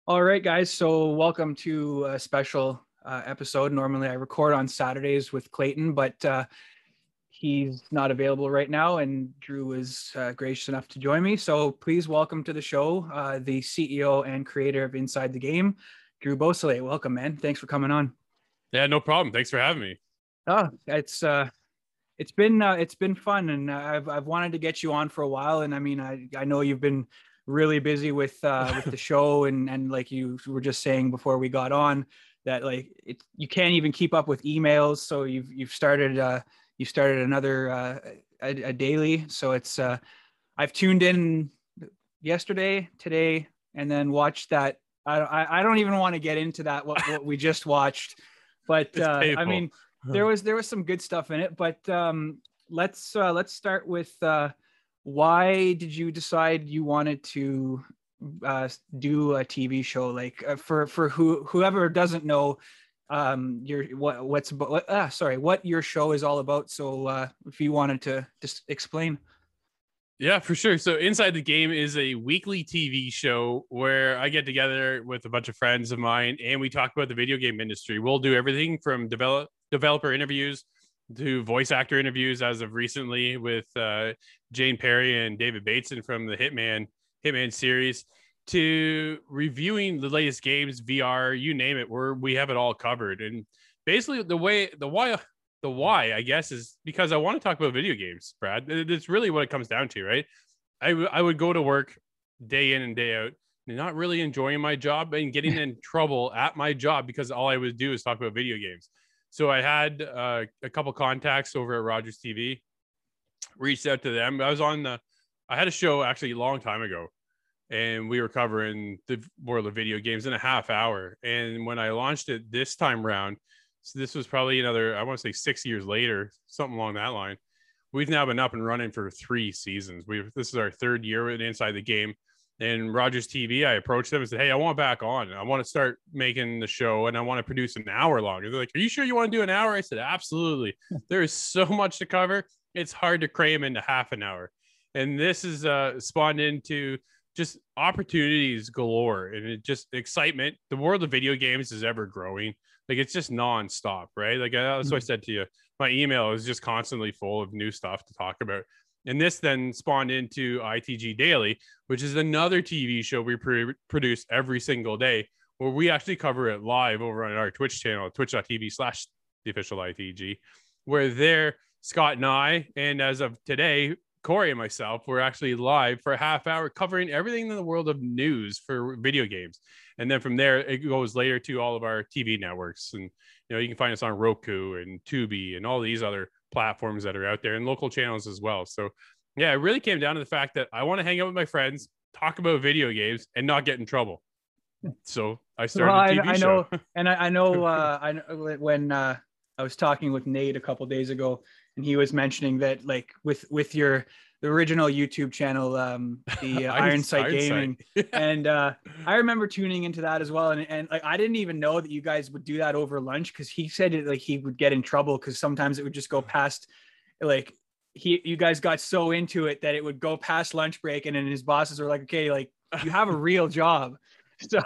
All right, guys. So welcome to a special episode. Normally I record on Saturdays with Clayton, but he's not available right now. And Drew is gracious enough to join me. So please welcome to the show the CEO and creator of Inside the Game, Drew Beausoleil. Welcome, man. Thanks for coming on. Yeah, no problem. Thanks for having me. Oh, it's been fun, and I've wanted to get you on for a while. And I mean, I know you've been really busy with the show, and like you were just saying before we got on, that like you can't even keep up with emails. So you've started another a daily. So it's I've tuned in yesterday, today, and then watched that. I don't even want to get into that what we just watched, but I mean there was some good stuff in it. But let's start with why did you decide you wanted to do a TV show? Like for whoever doesn't know, what your show is all about. So if you wanted to just explain. Yeah, for sure. So Inside the Game is a weekly TV show where I get together with a bunch of friends of mine and we talk about the video game industry. We'll do everything from developer interviews to voice actor interviews, as of recently with Jane Perry and David Bateson from the Hitman series, to reviewing the latest games, VR, you name it, we have it all covered. And basically the why, I guess, is because I want to talk about video games, Brad. It's really what it comes down to, right? I would go to work day in and day out, not really enjoying my job and getting in trouble at my job because all I would do is talk about video games. So I had a couple contacts over at Rogers TV, reached out to them. I had a show actually a long time ago, and we were covering the world of video games in a half hour. And when I launched it this time round, so this was probably another, I want to say 6 years later, something along that line. We've now been up and running for 3 seasons. This is our third year with Inside the Game. And Rogers TV, I approached them and said, hey, I want back on. I want to start making the show and I want to produce an hour long. And they're like, are you sure you want to do an hour? I said, absolutely. There is so much to cover. It's hard to cram into half an hour. And this is spawned into just opportunities galore and it just excitement. The world of video games is ever growing. Like it's just nonstop, right? Like that's what I said to you. My email is just constantly full of new stuff to talk about. And this then spawned into ITG Daily, which is another TV show we produce every single day, where we actually cover it live over on our Twitch channel, twitch.tv/the official ITG, where there, Scott and I, and as of today, Corey and myself, we're actually live for a half hour covering everything in the world of news for video games. And then from there, it goes later to all of our TV networks. And, you can find us on Roku and Tubi and all these other platforms that are out there and local channels as well. So, yeah, it really came down to the fact that I want to hang out with my friends, talk about video games, and not get in trouble. So I started a TV show. I know when I was talking with Nate a couple of days ago, and he was mentioning that like with the original YouTube channel, the Iron Sight Gaming. And I remember tuning into that as well. And like, I didn't even know that you guys would do that over lunch, because he said it like he would get in trouble because sometimes it would just go past, like you guys got so into it that it would go past lunch break, and then his bosses were like, okay, like you have a real job. So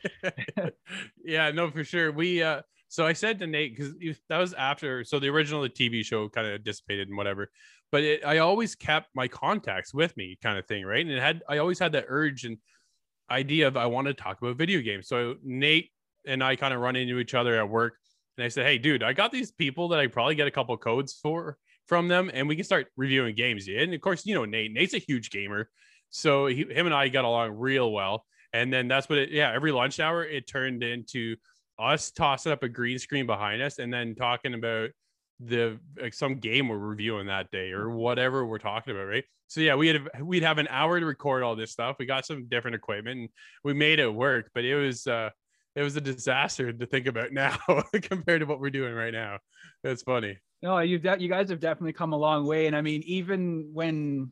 yeah, no, for sure. So I said to Nate, because that was after, so the original TV show kind of dissipated and whatever, but I always kept my contacts with me, kind of thing, right? And I always had that urge and idea of I want to talk about video games. So Nate and I kind of run into each other at work, and I said, hey, dude, I got these people that I probably get a couple codes from them, and we can start reviewing games. Yeah? And of course, Nate's a huge gamer, so him and I got along real well. And then that's what every lunch hour, it turned into us tossing up a green screen behind us and then talking about some game we're reviewing that day or whatever we're talking about, right? So yeah, we'd have an hour to record all this stuff. We got some different equipment and we made it work, but it was a disaster to think about now compared to what we're doing right now. It's funny. No, you guys have definitely come a long way. And I mean, even when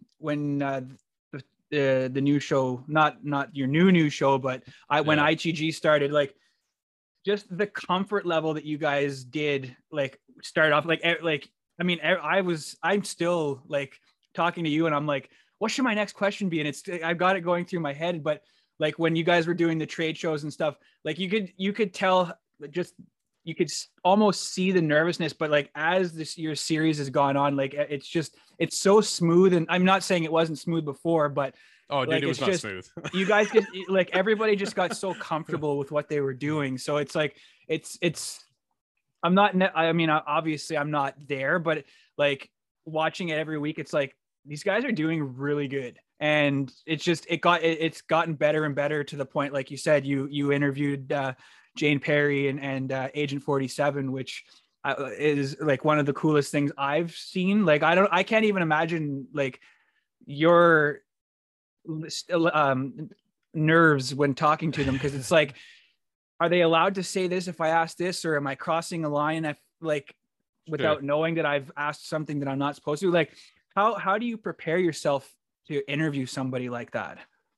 the new show, not your new show, but when ITG started, like just the comfort level that you guys did, like start off, like I mean, I'm still like talking to you and I'm like, what should my next question be? And I've got it going through my head, but like when you guys were doing the trade shows and stuff, like you could tell, just you could almost see the nervousness, but like as this your series has gone on, like it's so smooth. And I'm not saying it wasn't smooth before, but oh, dude, like it was not smooth. You guys just like everybody just got so comfortable with what they were doing. So it's like it's I'm not I mean, obviously I'm not there, but like watching it every week, it's like these guys are doing really good. And it's gotten better and better to the point, like you said, you interviewed Jane Perry and Agent 47, which is like one of the coolest things I've seen. Like I can't even imagine like your nerves when talking to them, because it's like, are they allowed to say this if I ask this, or am I crossing a line if like without knowing that I've asked something that I'm not supposed to? Like how do you prepare yourself to interview somebody like that?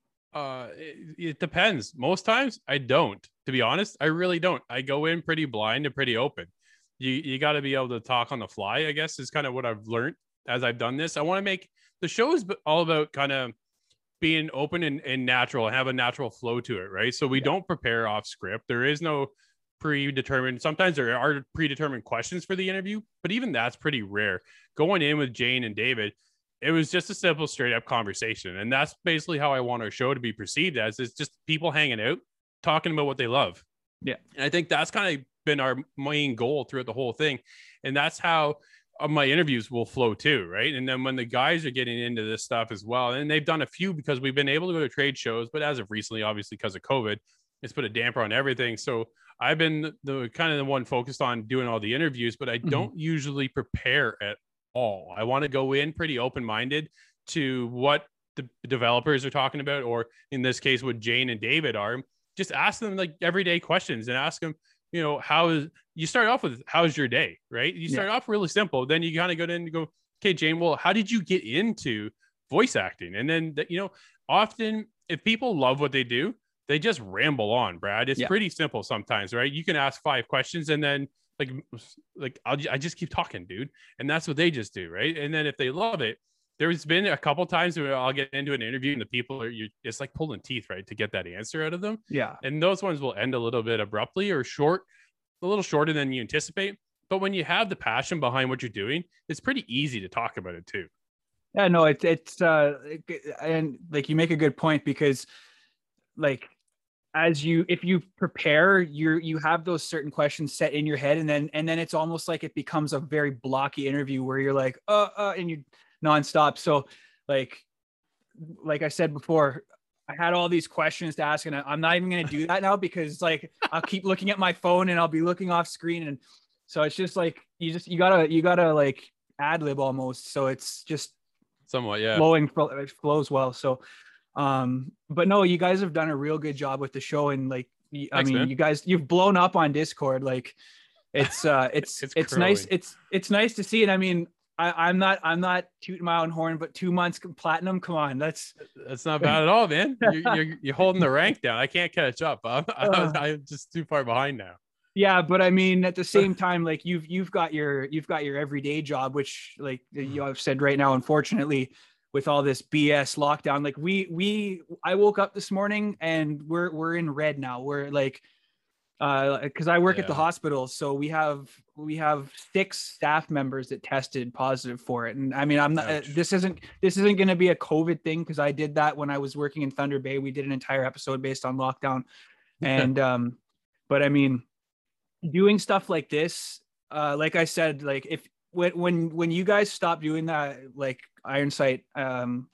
It depends. Most times I don't, to be honest. I really don't. I go in pretty blind and pretty open. You got to be able to talk on the fly, I guess, is kind of what I've learned as I've done this. I want to make the shows all about kind of being open and natural and have a natural flow to it, right? So we don't prepare off script. There is no predetermined. Sometimes there are predetermined questions for the interview, but even that's pretty rare. Going in with Jane and David, it was just a simple, straight up conversation. And that's basically how I want our show to be perceived as. It's just people hanging out, talking about what they love. Yeah. And I think that's kind of been our main goal throughout the whole thing. And that's how my interviews will flow too, right? And then when the guys are getting into this stuff as well, and they've done a few because we've been able to go to trade shows, but as of recently, obviously because of COVID, it's put a damper on everything. So I've been the kind of the one focused on doing all the interviews, but I don't usually prepare at all. I want to go in pretty open-minded to what the developers are talking about, or in this case, what Jane and David are. Just ask them like everyday questions and ask them, you start off with, how's your day, right? You start off really simple. Then you kind of go in and go, okay, Jane, well, how did you get into voice acting? And then, often if people love what they do, they just ramble on, Brad. It's pretty simple sometimes, right? You can ask 5 questions and then I just keep talking, dude. And that's what they just do, right? And then if they love it, there's been a couple times where I'll get into an interview and the people it's like pulling teeth, right, to get that answer out of them. Yeah. And those ones will end a little bit abruptly or a little shorter than you anticipate. But when you have the passion behind what you're doing, it's pretty easy to talk about it too. Yeah, no, it's and like you make a good point, because like if you prepare, you have those certain questions set in your head, and then it's almost like it becomes a very blocky interview where you're like and you nonstop. So like I said before, I had all these questions to ask, and I'm not even going to do that now, because like I'll keep looking at my phone and I'll be looking off screen, and so it's just like you gotta like ad lib almost. So it's just somewhat it flows well. So but no, you guys have done a real good job with the show, and like Thanks, man. you guys, you've blown up on Discord. Like it's nice. It's nice to see. And I mean, I'm not tooting my own horn, but 2 months platinum. Come on, that's not bad at all, man. You're holding the rank down. I can't catch up. I'm just too far behind now. Yeah, but I mean, at the same time, like you've got your everyday job, which like I've said right now, unfortunately, with all this BS lockdown, like I woke up this morning and we're in red now. We're like, because I work at the hospital, so we have 6 staff members that tested positive for it. And I mean, I'm not. This isn't going to be a COVID thing, because I did that when I was working in Thunder Bay. We did an entire episode based on lockdown, and but I mean, doing stuff like this, like I said, like if when you guys stopped doing that, like Iron Sight, and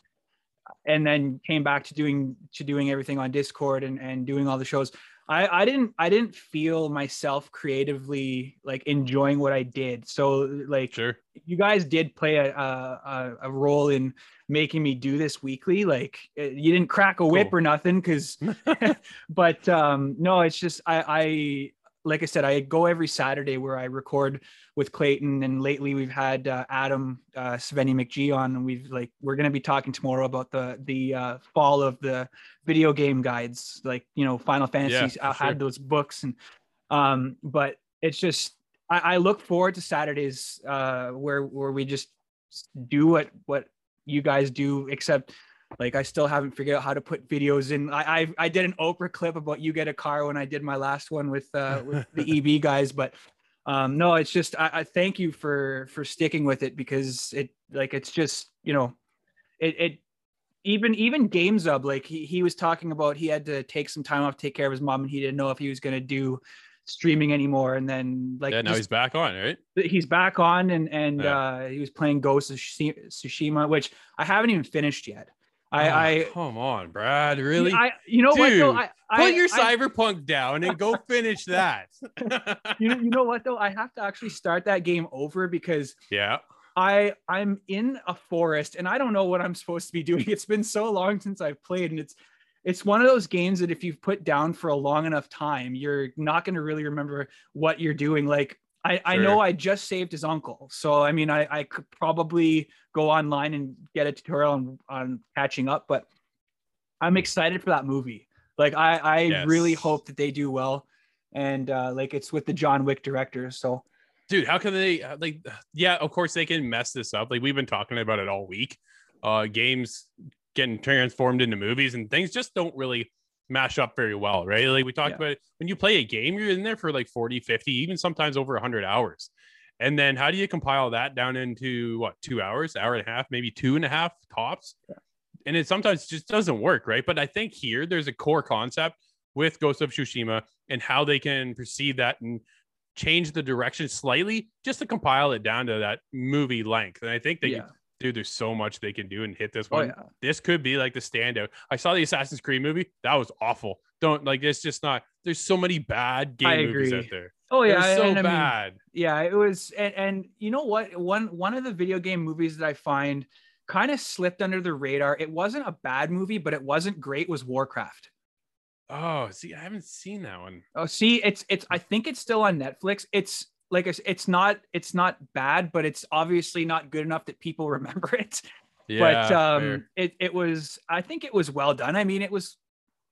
then came back to doing everything on Discord and doing all the shows, I didn't feel myself creatively like enjoying what I did. So like, sure, you guys did play a role in making me do this weekly. Like you didn't crack a whip or nothing, because but no, it's just I like I said, I go every Saturday where I record with Clayton, and lately we've had Adam Sveni McGee on, and we're going to be talking tomorrow about the fall of the video game guides, like Final Fantasy. I had those books, and but it's just I look forward to Saturdays where we just do what you guys do, except Like I still haven't figured out how to put videos in. I did an Oprah clip about you get a car when I did my last one with the EB guys, but no, it's just I thank you for sticking with it, because it's just, it even Games Up, like he was talking about he had to take some time off to take care of his mom, and he didn't know if he was going to do streaming anymore. And then now he's back on, right? He's back on, and he was playing Ghost of Tsushima, which I haven't even finished yet. Come on, Brad, really? You know what though? Put your Cyberpunk down and go finish that. You know what though? I have to actually start that game over, because I'm in a forest and I don't know what I'm supposed to be doing. It's been so long since I've played, and it's one of those games that if you've put down for a long enough time, you're not going to really remember what you're doing. Like I know I just saved his uncle. So, I mean, I could probably go online and get a tutorial on catching up, but I'm excited for that movie. Like I really hope that they do well. And it's with the John Wick director. So, dude, how can they of course they can mess this up. Like we've been talking about it all week. Games getting transformed into movies and things just don't really mash up very well, right? Like we talked about it, when you play a game, you're in there for like 40, 50, even sometimes over 100 hours. And then how do you compile that down into 2 hours, hour and a half, maybe 2.5 tops? Yeah. And it sometimes just doesn't work, right? But I think here there's a core concept with Ghost of Tsushima and how they can perceive that and change the direction slightly just to compile it down to that movie length. And I think they dude, there's so much they can do and hit this one. This could be like the standout. I saw the Assassin's Creed movie. That was awful. It's just not, there's so many bad game movies out there. Oh yeah. They're so bad. It was. And you know what? One of the video game movies that I find kind of slipped under the radar. It wasn't a bad movie, but it wasn't great, was Warcraft. Oh, see, I haven't seen that one. Oh, see, it's I think it's still on Netflix. It's like it's not bad, but it's obviously not good enough that people remember it. Yeah, but it was, I think it was well done. I mean, it was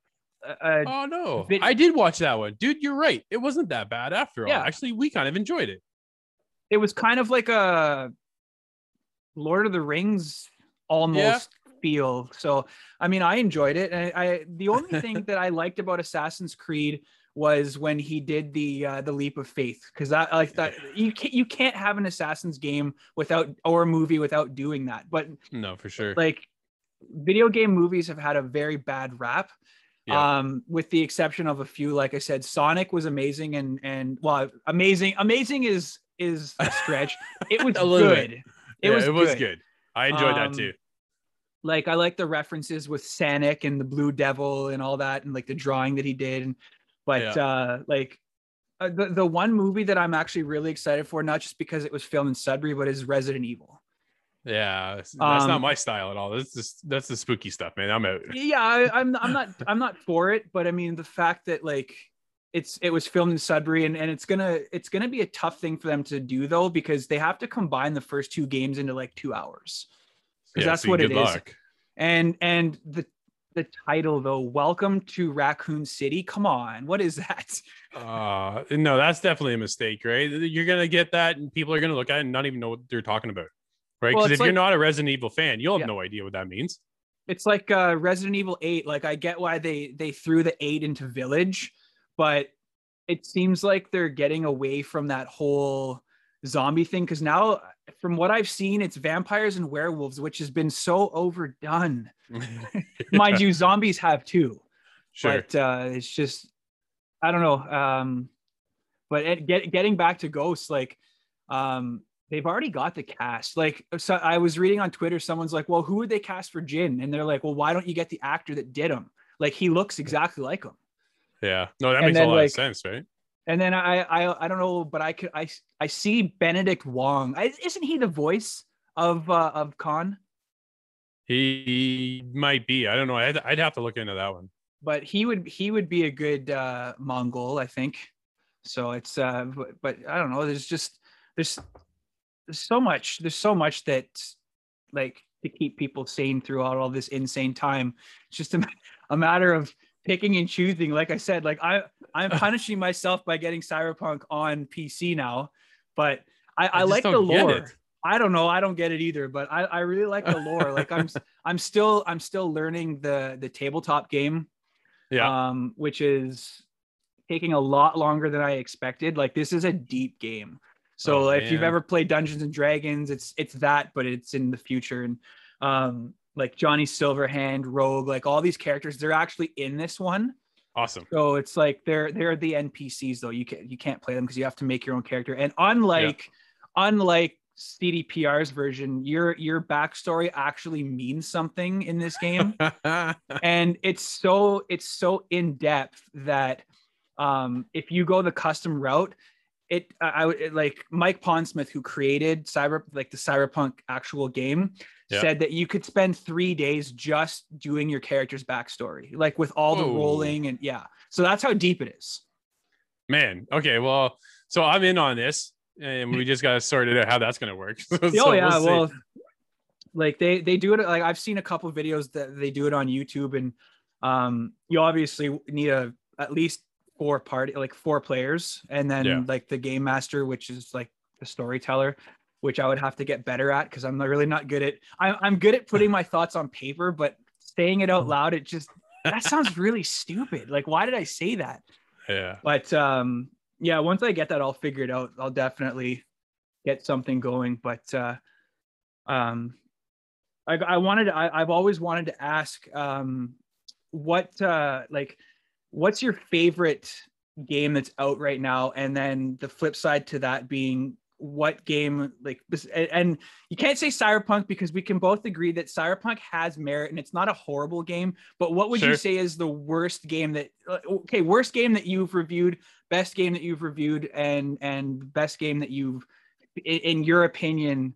I did watch that one, dude. You're right, it wasn't that bad after all. Actually, we kind of enjoyed it. It was kind of like a Lord of the Rings almost feel. So I mean, I enjoyed it, and the only thing that I liked about Assassin's Creed was when he did the leap of faith, because I like that. You can't have an Assassin's game or a movie without doing that. But no, for sure, like video game movies have had a very bad rap, with the exception of a few. Like I said, Sonic was amazing, and well, amazing is a stretch. It was good. It was good. I enjoyed that too. Like I like the references with Sonic and the Blue Devil and all that, and like the drawing that he did. But the one movie that I'm actually really excited for, not just because it was filmed in Sudbury, but is Resident Evil. Yeah, that's not my style at all. That's the spooky stuff, man. I'm out. Yeah, I'm not for it, but I mean the fact that like it was filmed in Sudbury, and it's gonna be a tough thing for them to do though, because they have to combine the first 2 games into like 2 hours. Because that's what it is. And the title though, Welcome to Raccoon City. Come on, what is that? No, that's definitely a mistake, right? You're gonna get that, and people are gonna look at it and not even know what they're talking about, right? Because if you're not a Resident Evil fan, you'll have no idea what that means. It's like Resident Evil 8. Like I get why they threw the 8 into Village, but it seems like they're getting away from that whole zombie thing, because now, from what I've seen, it's vampires and werewolves, which has been so overdone. Mind you, zombies have too. Sure. But it's just, I don't know. But getting back to Ghosts, like they've already got the cast. Like, so I was reading on Twitter, someone's like, well, who would they cast for Jin? And they're like, well, why don't you get the actor that did him? Like, he looks exactly like him. Yeah. No, that makes a lot of sense, right? And then I don't know, but I see Benedict Wong. Isn't he the voice of Khan? He might be. I don't know. I'd have to look into that one. But he would be a good Mongol, I think. So it's but I don't know. There's so much that like to keep people sane throughout all this insane time. It's just a matter of picking and choosing. Like I said, like I'm punishing myself by getting Cyberpunk on PC now, but I like the lore. I don't know. I don't get it either, but I really like the lore. Like I'm still learning the tabletop game, Yeah. which is taking a lot longer than I expected. Like this is a deep game. Oh So if you've man. ever played Dungeons and Dragons, it's that, but it's in the future. And like Johnny Silverhand, Rogue, like all these characters, they're actually in this one. Awesome. So it's like they're the NPCs though. You can't play them because you have to make your own character. And Yeah. unlike CDPR's version, your backstory actually means something in this game. And it's so in depth that if you go the custom route, like Mike Pondsmith, who created the Cyberpunk actual game, Yeah. said that you could spend 3 days just doing your character's backstory, like with all the Whoa. rolling. And yeah, so that's how deep it is. Man. Okay. Well, so I'm in on this, and we just gotta sort it out how that's gonna work. So Oh yeah, we'll see. well, like they do it. Like I've seen a couple videos that they do it on YouTube, and you obviously need at least four players, and then Yeah. like the game master, which is like the storyteller, which I would have to get better at because I'm really not good at. I'm good at putting my thoughts on paper, but saying it out loud, that sounds really stupid. Like, why did I say that? Yeah. But yeah, once I get that all figured out, I'll definitely get something going. But I've always wanted to ask, what's your favorite game that's out right now? And then the flip side to that being, what game, like this, and you can't say Cyberpunk because we can both agree that Cyberpunk has merit and it's not a horrible game, but what would you say is the worst game worst game that you've reviewed, best game that you've reviewed, and best game that you've, in your opinion,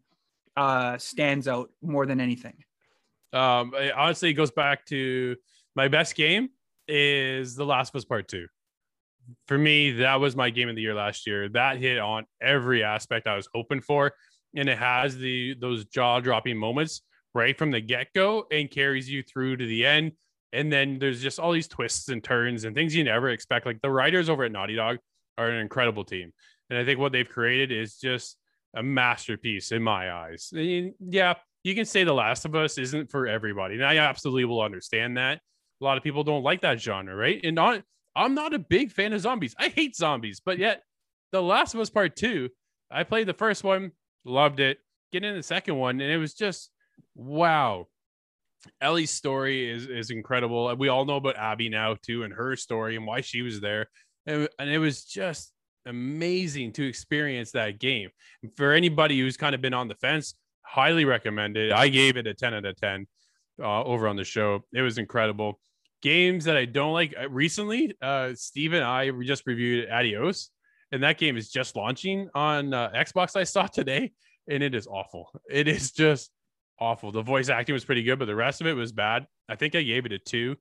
stands out more than anything? Honestly, it goes back to my best game is The Last of Us Part 2. For me, that was my game of the year last year. That hit on every aspect I was hoping for, and it has those jaw-dropping moments right from the get-go and carries you through to the end. And then there's just all these twists and turns and things you never expect. Like the writers over at Naughty Dog are an incredible team, and I think what they've created is just a masterpiece in my eyes. And yeah, you can say The Last of Us isn't for everybody, and I absolutely will understand that. A lot of people don't like that genre, right? And I'm not a big fan of zombies. I hate zombies, but yet The Last of Us Part 2, I played the first one, loved it. Get in the second one, and it was just, wow. Ellie's story is incredible. We all know about Abby now, too, and her story and why she was there. And it was just amazing to experience that game. For anybody who's kind of been on the fence, highly recommend it. I gave it a 10 out of 10 over on the show. It was incredible. Games that I don't like recently, Steve and I just reviewed Adios, and that game is just launching on Xbox. I saw today, and it is awful. It is just awful. The voice acting was pretty good, but the rest of it was bad. I think I gave it a 2.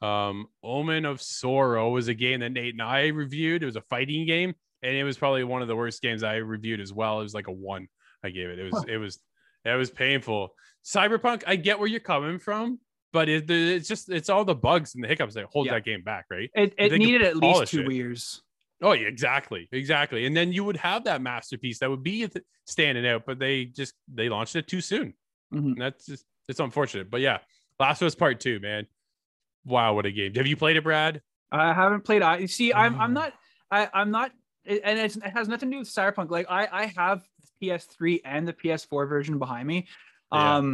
Omen of Sorrow was a game that Nate and I reviewed. It was a fighting game, and it was probably one of the worst games I reviewed as well. It was like a 1. I gave it. It was painful. Cyberpunk, I get where you're coming from, but it's all the bugs and the hiccups that hold that game back, right? It needed at least 2 years. Oh, yeah, exactly. And then you would have that masterpiece that would be standing out, but they launched it too soon. Mm-hmm. It's unfortunate, but yeah, Last of Us Part 2, man. Wow, what a game! Have you played it, Brad? I haven't played. I'm not, and it has nothing to do with Cyberpunk. Like I have the PS3 and the PS4 version behind me. Yeah.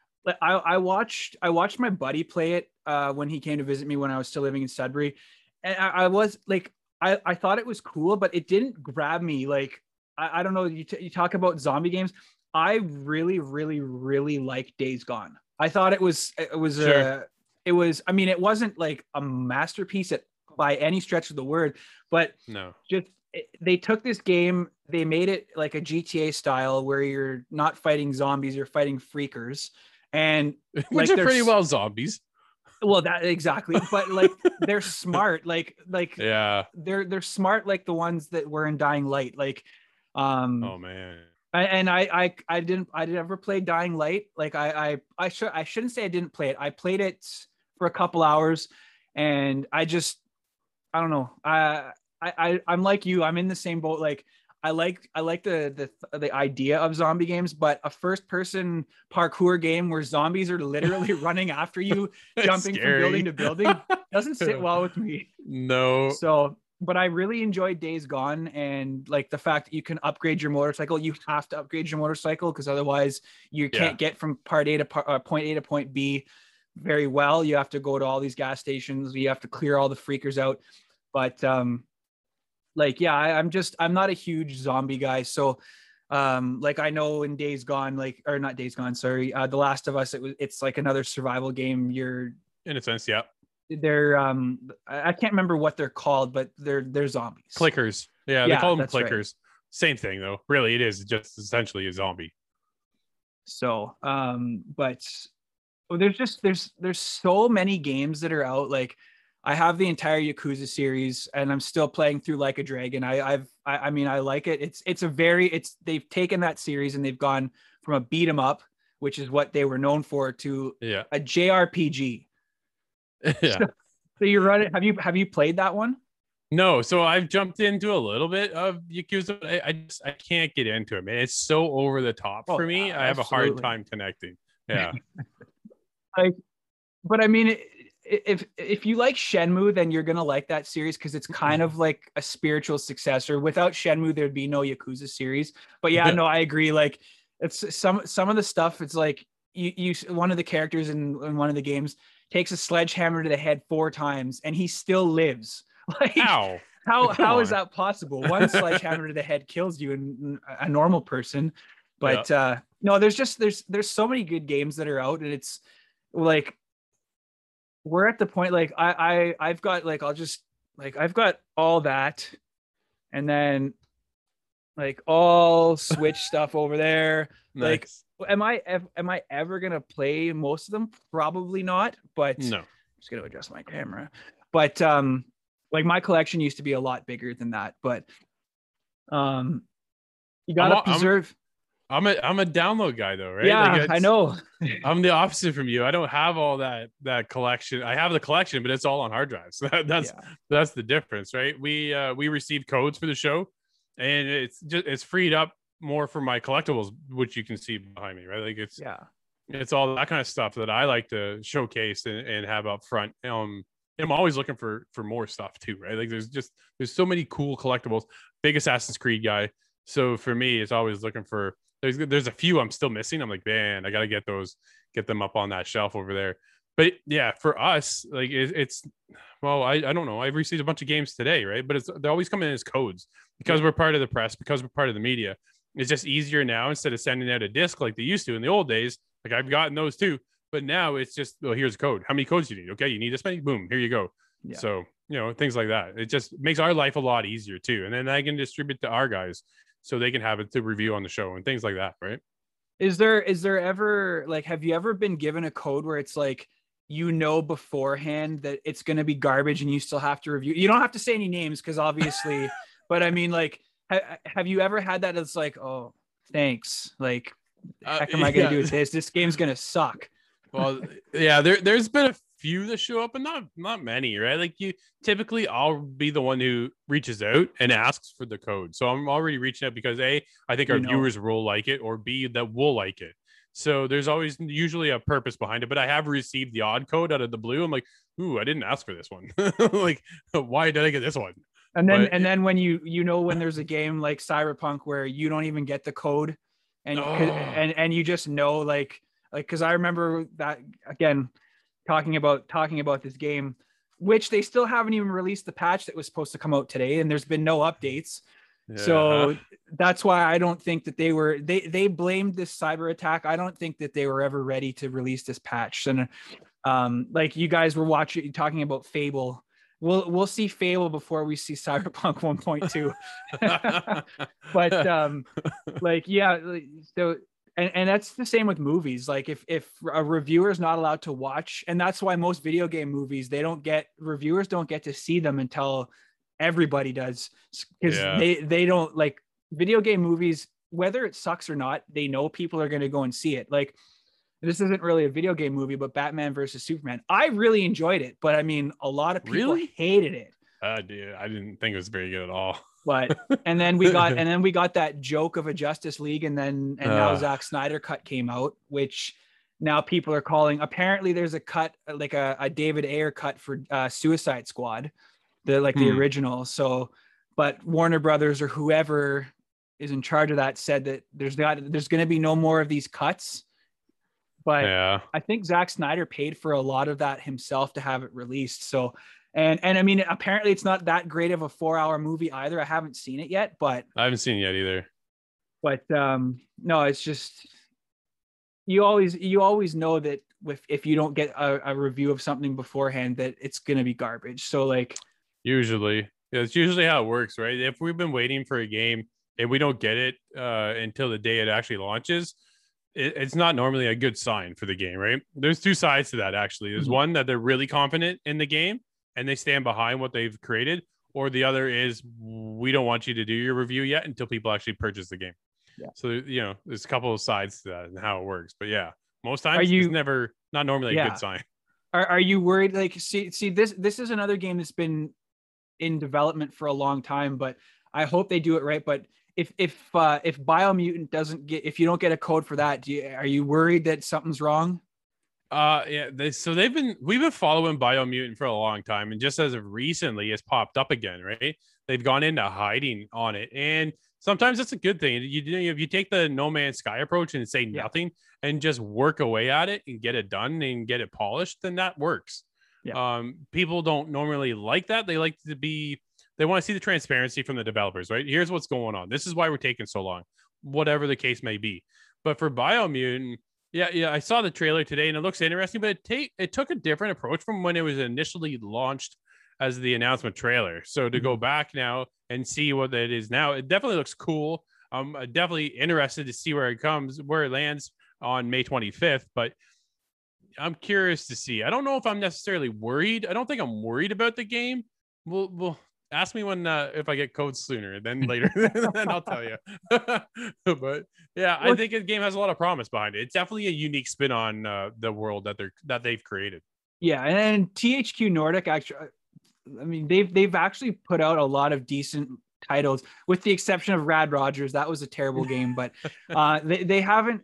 I watched my buddy play it when he came to visit me when I was still living in Sudbury, and I was like, I thought it was cool, but it didn't grab me. Like I don't know. You talk about zombie games. I really, really, really like Days Gone. I thought it was sure. I mean, it wasn't like a masterpiece by any stretch of the word, but no, they took this game, they made it like a GTA style where you're not fighting zombies, you're fighting freakers, and which are pretty well zombies. Well, that exactly, but like they're smart, like yeah, they're smart, like the ones that were in Dying Light, like oh man. I didn't ever play Dying Light. Like I shouldn't say I didn't play it. I played it for a couple hours, and I don't know. I'm like you. I'm in the same boat. Like I like the idea of zombie games, but a first person parkour game where zombies are literally running after you, jumping from building to building, doesn't sit well with me. No. So, but I really enjoyed Days Gone, and like the fact that you can upgrade your motorcycle. You have to upgrade your motorcycle because otherwise you can't get from point A to point B very well. You have to go to all these gas stations. You have to clear all the freakers out. But like, yeah, I'm not a huge zombie guy. So like I know in Days Gone, like, or not Days Gone, sorry, The Last of Us, it's like another survival game. You're in a sense, yeah. They're I can't remember what they're called, but they're zombies. Clickers. Yeah, they call them clickers. Right. Same thing though. Really, it is just essentially a zombie. So but there's so many games that are out. Like I have the entire Yakuza series and I'm still playing through Like a Dragon. I mean I like it. They've taken that series and they've gone from a beat 'em up, which is what they were known for, to a JRPG. Yeah. So you run it. Have you played that one? No. So I've jumped into a little bit of Yakuza. I can't get into it, man. It's so over the top for me. I have a hard time connecting. Yeah. But I mean, if you like Shenmue, then you're gonna like that series because it's kind of like a spiritual successor. Without Shenmue, there'd be no Yakuza series. But yeah, no, I agree. Like it's some of the stuff. It's like you one of the characters in one of the games takes a sledgehammer to the head 4 times and he still lives. Like how is that possible? One sledgehammer to the head kills you in a normal person. But no, there's so many good games that are out, and it's like we're at the point like I've got like I've got all that, and then like all Switch stuff over there. Nice. Like am I ever gonna play most of them? Probably not, but no. I'm just gonna adjust my camera. But like my collection used to be a lot bigger than that, but you gotta preserve. I'm a download guy though, right? Yeah, like I know. I'm the opposite from you. I don't have all that collection. I have the collection, but it's all on hard drives. That's the difference, right? We received codes for the show, and it's freed up more for my collectibles, which you can see behind me, right? Like it's all that kind of stuff that I like to showcase and have up front. I'm always looking for more stuff too, right? Like there's so many cool collectibles. Big Assassin's Creed guy, so for me, it's always looking for. There's a few I'm still missing. I'm like, man, I gotta get them up on that shelf over there. But yeah, for us, like it's well, I don't know. I've received a bunch of games today, right? But they always come in as codes because we're part of the press, because we're part of the media. It's just easier now instead of sending out a disc like they used to in the old days. Like I've gotten those too, but now it's just, well, here's a code. How many codes do you need? Okay, you need this many. Boom, here you go. Yeah. So things like that. It just makes our life a lot easier too, and then I can distribute to our guys so they can have it to review on the show and things like that, right? Is there ever like, have you ever been given a code where it's like, beforehand that it's going to be garbage and you still have to review? You don't have to say any names because obviously, but I mean, like, have you ever had that? It's like, oh, thanks. Like, heck am I going to do with this? This game's going to suck. Well, yeah, there's been a few that show up, and not many, right? Like typically I'll be the one who reaches out and asks for the code. So I'm already reaching out because A, I think our viewers will like it, or B, that we'll like it. So there's always usually a purpose behind it, but I have received the odd code out of the blue. I'm like, ooh, I didn't ask for this one. Like, why did I get this one? And then when when there's a game like Cyberpunk where you don't even get the code and you just know like, cause I remember that again, talking about this game, which they still haven't even released the patch that was supposed to come out today. And there's been no updates. Yeah. So that's why I don't think that they blamed this cyber attack. I don't think that they were ever ready to release this patch. And like you guys were talking about Fable. We'll see Fable before we see Cyberpunk 1.2. But like, yeah, so and that's the same with movies. Like if a reviewer is not allowed to watch, and that's why most video game movies, reviewers don't get to see them until everybody does, because they don't, like, video game movies, whether it sucks or not, they know people are going to go and see it. Like, this isn't really a video game movie, but Batman versus Superman, I really enjoyed it, but I mean, a lot of people hated it. Dude, I didn't think it was very good at all. But and then we got that joke of a Justice League, and now Zack Snyder cut came out, which now people are calling. Apparently, there's a cut, like a David Ayer cut for Suicide Squad, the original. So, but Warner Brothers or whoever is in charge of that said that there's going to be no more of these cuts. But Yeah. I think Zack Snyder paid for a lot of that himself to have it released. So, and I mean, apparently it's not that great of a 4-hour movie either. I haven't seen it yet, but I haven't seen it yet either. But no, it's just you always know that if you don't get a review of something beforehand, that it's gonna be garbage. So like Usually, yeah, it's usually how it works, right? If we've been waiting for a game and we don't get it until the day it actually launches, it's not normally a good sign for the game, right? There's two sides to that, actually. There's one that they're really confident in the game and they stand behind what they've created, or the other is we don't want you to do your review yet until people actually purchase the game. Yeah. So, there's a couple of sides to that and how it works. But yeah, most times it's not normally a good sign. Are you worried? Like, see, this is another game that's been in development for a long time, but I hope they do it right. But if Biomutant if you don't get a code for that, are you worried that something's wrong? Yeah. We've been following Biomutant for a long time, and just as of recently, it's popped up again, right? They've gone into hiding on it, and sometimes that's a good thing. If you take the No Man's Sky approach and say nothing and just work away at it and get it done and get it polished, then that works. Yeah. People don't normally like that. They want to see the transparency from the developers, right? Here's what's going on. This is why we're taking so long, whatever the case may be. But for Biomutant, yeah, I saw the trailer today and it looks interesting, but it took a different approach from when it was initially launched as the announcement trailer. So to go back now and see what it is now, it definitely looks cool. I'm definitely interested to see where it lands on May 25th, but I'm curious to see. I don't know if I'm necessarily worried. I don't think I'm worried about the game. We'll ask me when if I get codes sooner, then later, then I'll tell you. But yeah, I think the game has a lot of promise behind it. It's definitely a unique spin on the world that they've created. Yeah, and THQ Nordic actually, I mean, they've actually put out a lot of decent titles, with the exception of Rad Rogers. That was a terrible game, but they haven't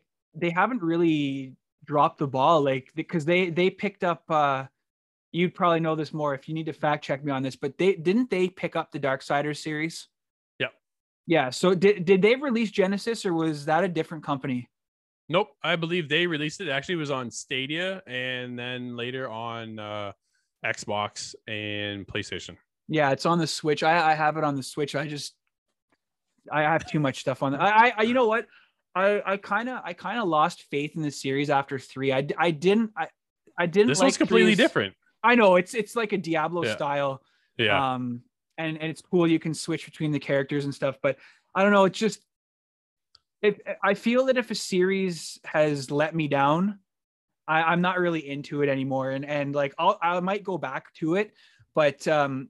really dropped the ball, like, because they picked up. You'd probably know this more if you need to fact check me on this, but they pick up the Darksiders series? Yeah. So did they release Genesis, or was that a different company? Nope, I believe they released it. Actually, it was on Stadia and then later on Xbox and PlayStation. Yeah, it's on the Switch. I have it on the Switch. I have too much stuff on it. I you know what? I kind of lost faith in the series after 3. I didn't. This one's completely different. I know it's like a Diablo style. Yeah. And it's cool. You can switch between the characters and stuff, but I don't know. It's just, I feel that if a series has let me down, I'm not really into it anymore. And like, I might go back to it, but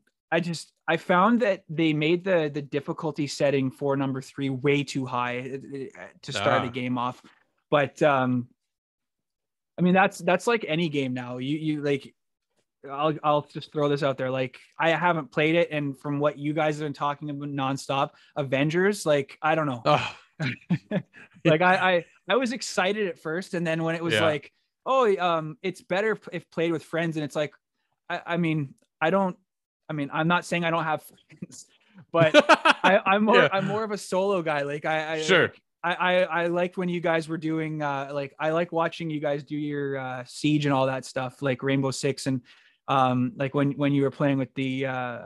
I found that they made the difficulty setting for number 3 way too high to start a game off. But I mean, that's like any game now. You like, I'll just throw this out there. Like, I haven't played it, and from what you guys have been talking about nonstop, Avengers, like, I don't know. Like I was excited at first, and then when it was like, it's better if played with friends, and it's like, I'm not saying I don't have friends, but I'm more of a solo guy. Like sure. I liked when you guys were doing like, I like watching you guys do your Siege and all that stuff, like Rainbow Six, and like when you were playing with the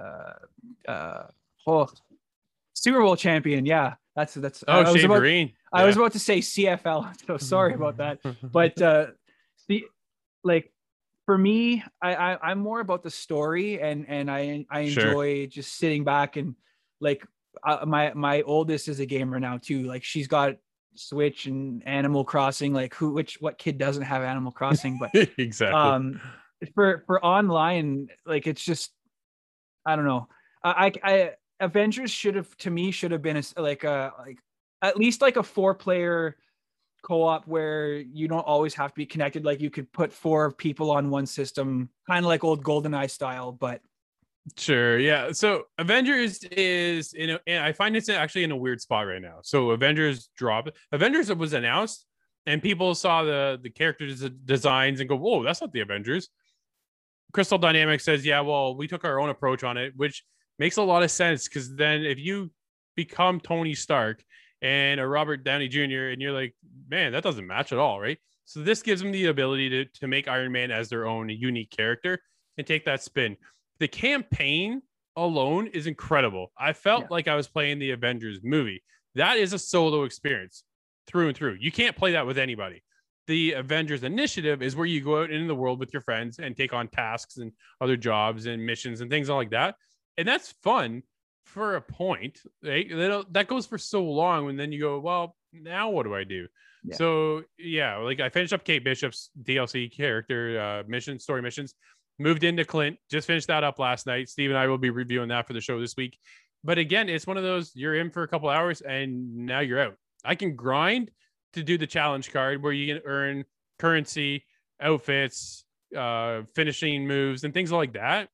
Super Bowl champion. Yeah, that's Shane Green. I was about to say CFL, so sorry about that. But like, for me, I'm more about the story, and I enjoy just sitting back and like, my oldest is a gamer now too. Like, she's got Switch and Animal Crossing. Like, what kid doesn't have Animal Crossing? But exactly. For online, like, it's just, I don't know. Avengers should have been at least like a 4-player co-op where you don't always have to be connected. Like, you could put 4 people on one system, kind of like old GoldenEye style, but Sure. Yeah. So Avengers is and I find it's actually in a weird spot right now. So Avengers dropped. Avengers was announced, and people saw the characters designs and go, "Whoa, that's not the Avengers." Crystal Dynamics says, "Yeah, well, we took our own approach on it," which makes a lot of sense because then if you become Tony Stark and a Robert Downey Jr. and you're like, man, that doesn't match at all, right? So this gives them the ability to make Iron Man as their own unique character and take that spin. The campaign alone is incredible. I felt Yeah. like I was playing the Avengers movie. That is a solo experience through and through. You can't play that with anybody. The Avengers Initiative is where you go out into the world with your friends and take on tasks and other jobs and missions and things like that. And that's fun for a point, right? That goes for so long, and then you go, well, now what do I do? Yeah. So yeah, like I finished up Kate Bishop's DLC character story missions, moved into Clint, just finished that up last night. Steve and I will be reviewing that for the show this week. But again, it's one of those you're in for a couple hours and now you're out. I can grind to do the challenge card where you can earn currency, outfits, finishing moves, and things like that.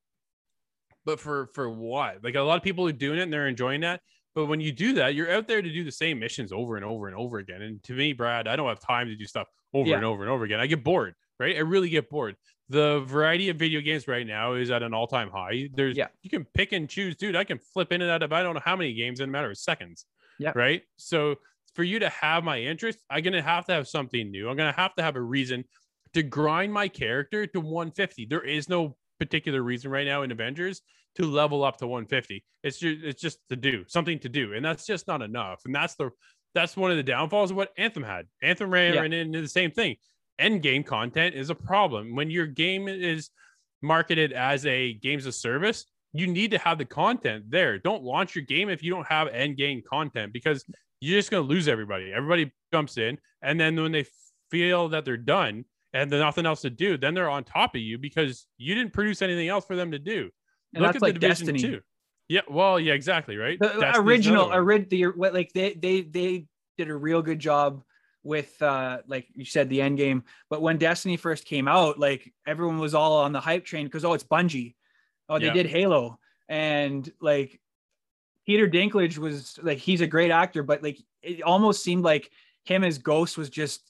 But for what? Like a lot of people are doing it and they're enjoying that. But when you do that, you're out there to do the same missions over and over and over again. And to me, Brad, I don't have time to do stuff over and over and over again. I get bored, right? I really get bored. The variety of video games right now is at an all-time high. You can pick and choose, dude. I can flip in and out of I don't know how many games in a matter of seconds. Yeah. Right. So for you to have my interest, I'm gonna have to have something new. I'm gonna have to have a reason to grind my character to 150. There is no particular reason right now in Avengers to level up to 150. It's just to do something to do, and that's just not enough. And that's one of the downfalls of what Anthem had. Anthem ran into the same thing. End game content is a problem when your game is marketed as a games of service. You need to have the content there. Don't launch your game if you don't have end game content, because you're just going to lose everybody. Everybody jumps in, and then when they feel that they're done and there's nothing else to do, then they're on top of you because you didn't produce anything else for them to do. And look at like the Division Destiny 2. Yeah, well, yeah, exactly, right. The original, like they did a real good job with like you said, the end game. But when Destiny first came out, like everyone was all on the hype train because it's Bungie. They did Halo, and like Peter Dinklage was like, he's a great actor, but like it almost seemed like him as Ghost was just,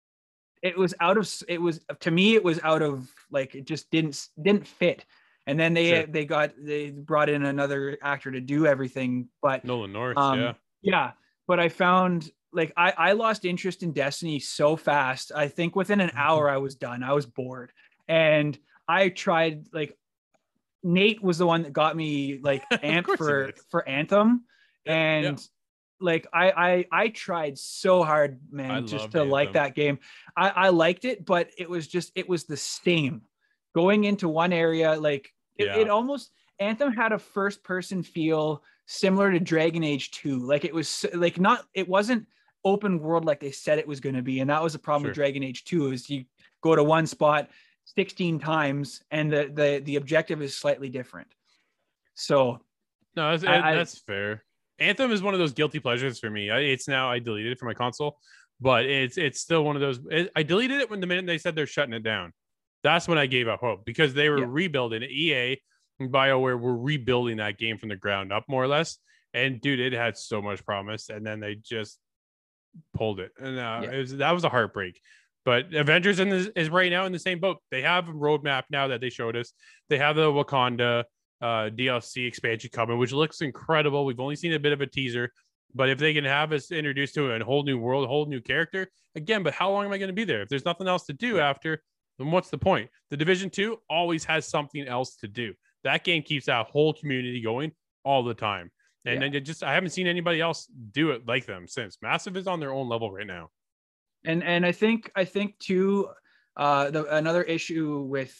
it was to me it was out of like, it just didn't fit. And then they brought in another actor to do everything, but Nolan North, yeah. But I found like I lost interest in Destiny so fast. I think within an hour I was done. I was bored, and I tried like. Nate was the one that got me like amped for Anthem, and like I tried so hard, man, just to like that game. I liked it, but it was the same. Going into one area, like it almost, Anthem had a first person feel similar to Dragon Age 2. Like it was like it wasn't open world like they said it was going to be, and that was the problem with Dragon Age 2 is you go to one spot 16 times and the objective is slightly different. So no, that's fair. Anthem is one of those guilty pleasures for me. I deleted it from my console, but it's still one of those. I deleted it when the minute they said they're shutting it down. That's when I gave up hope, because they were rebuilding it. EA and BioWare were rebuilding that game from the ground up, more or less. And dude, it had so much promise, and then they just pulled it, and that was a heartbreak. But Avengers is right now in the same boat. They have a roadmap now that they showed us. They have the Wakanda DLC expansion coming, which looks incredible. We've only seen a bit of a teaser, but if they can have us introduced to a whole new world, a whole new character, again, but how long am I going to be there? If there's nothing else to do after, then what's the point? The Division 2 always has something else to do. That game keeps that whole community going all the time. And then I haven't seen anybody else do it like them since. Massive is on their own level right now. And I think too, another issue with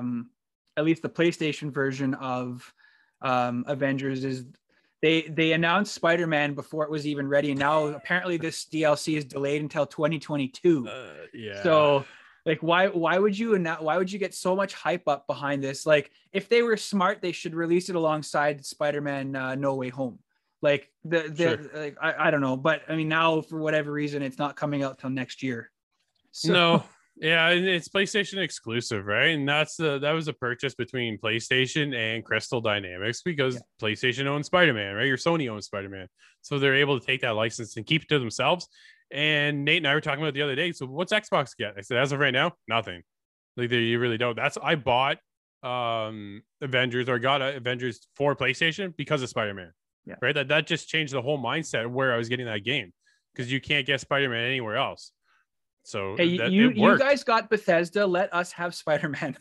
at least the PlayStation version of Avengers is they announced Spider-Man before it was even ready, and now apparently this DLC is delayed until 2022. So like why would you get so much hype up behind this? Like if they were smart, they should release it alongside Spider-Man No Way Home. Like like, I don't know, but I mean now for whatever reason it's not coming out till next year. So. No, Yeah, and it's PlayStation exclusive, right? And that was a purchase between PlayStation and Crystal Dynamics because PlayStation owns Spider-Man, right? Or Sony owns Spider-Man. So they're able to take that license and keep it to themselves. And Nate and I were talking about it the other day. So what's Xbox get? I said, as of right now, nothing. Like you really don't. I bought Avengers or got Avengers for PlayStation because of Spider-Man. Yeah. Right. That just changed the whole mindset of where I was getting that game because you can't get Spider-Man anywhere else. So hey, you guys got Bethesda. Let us have Spider-Man.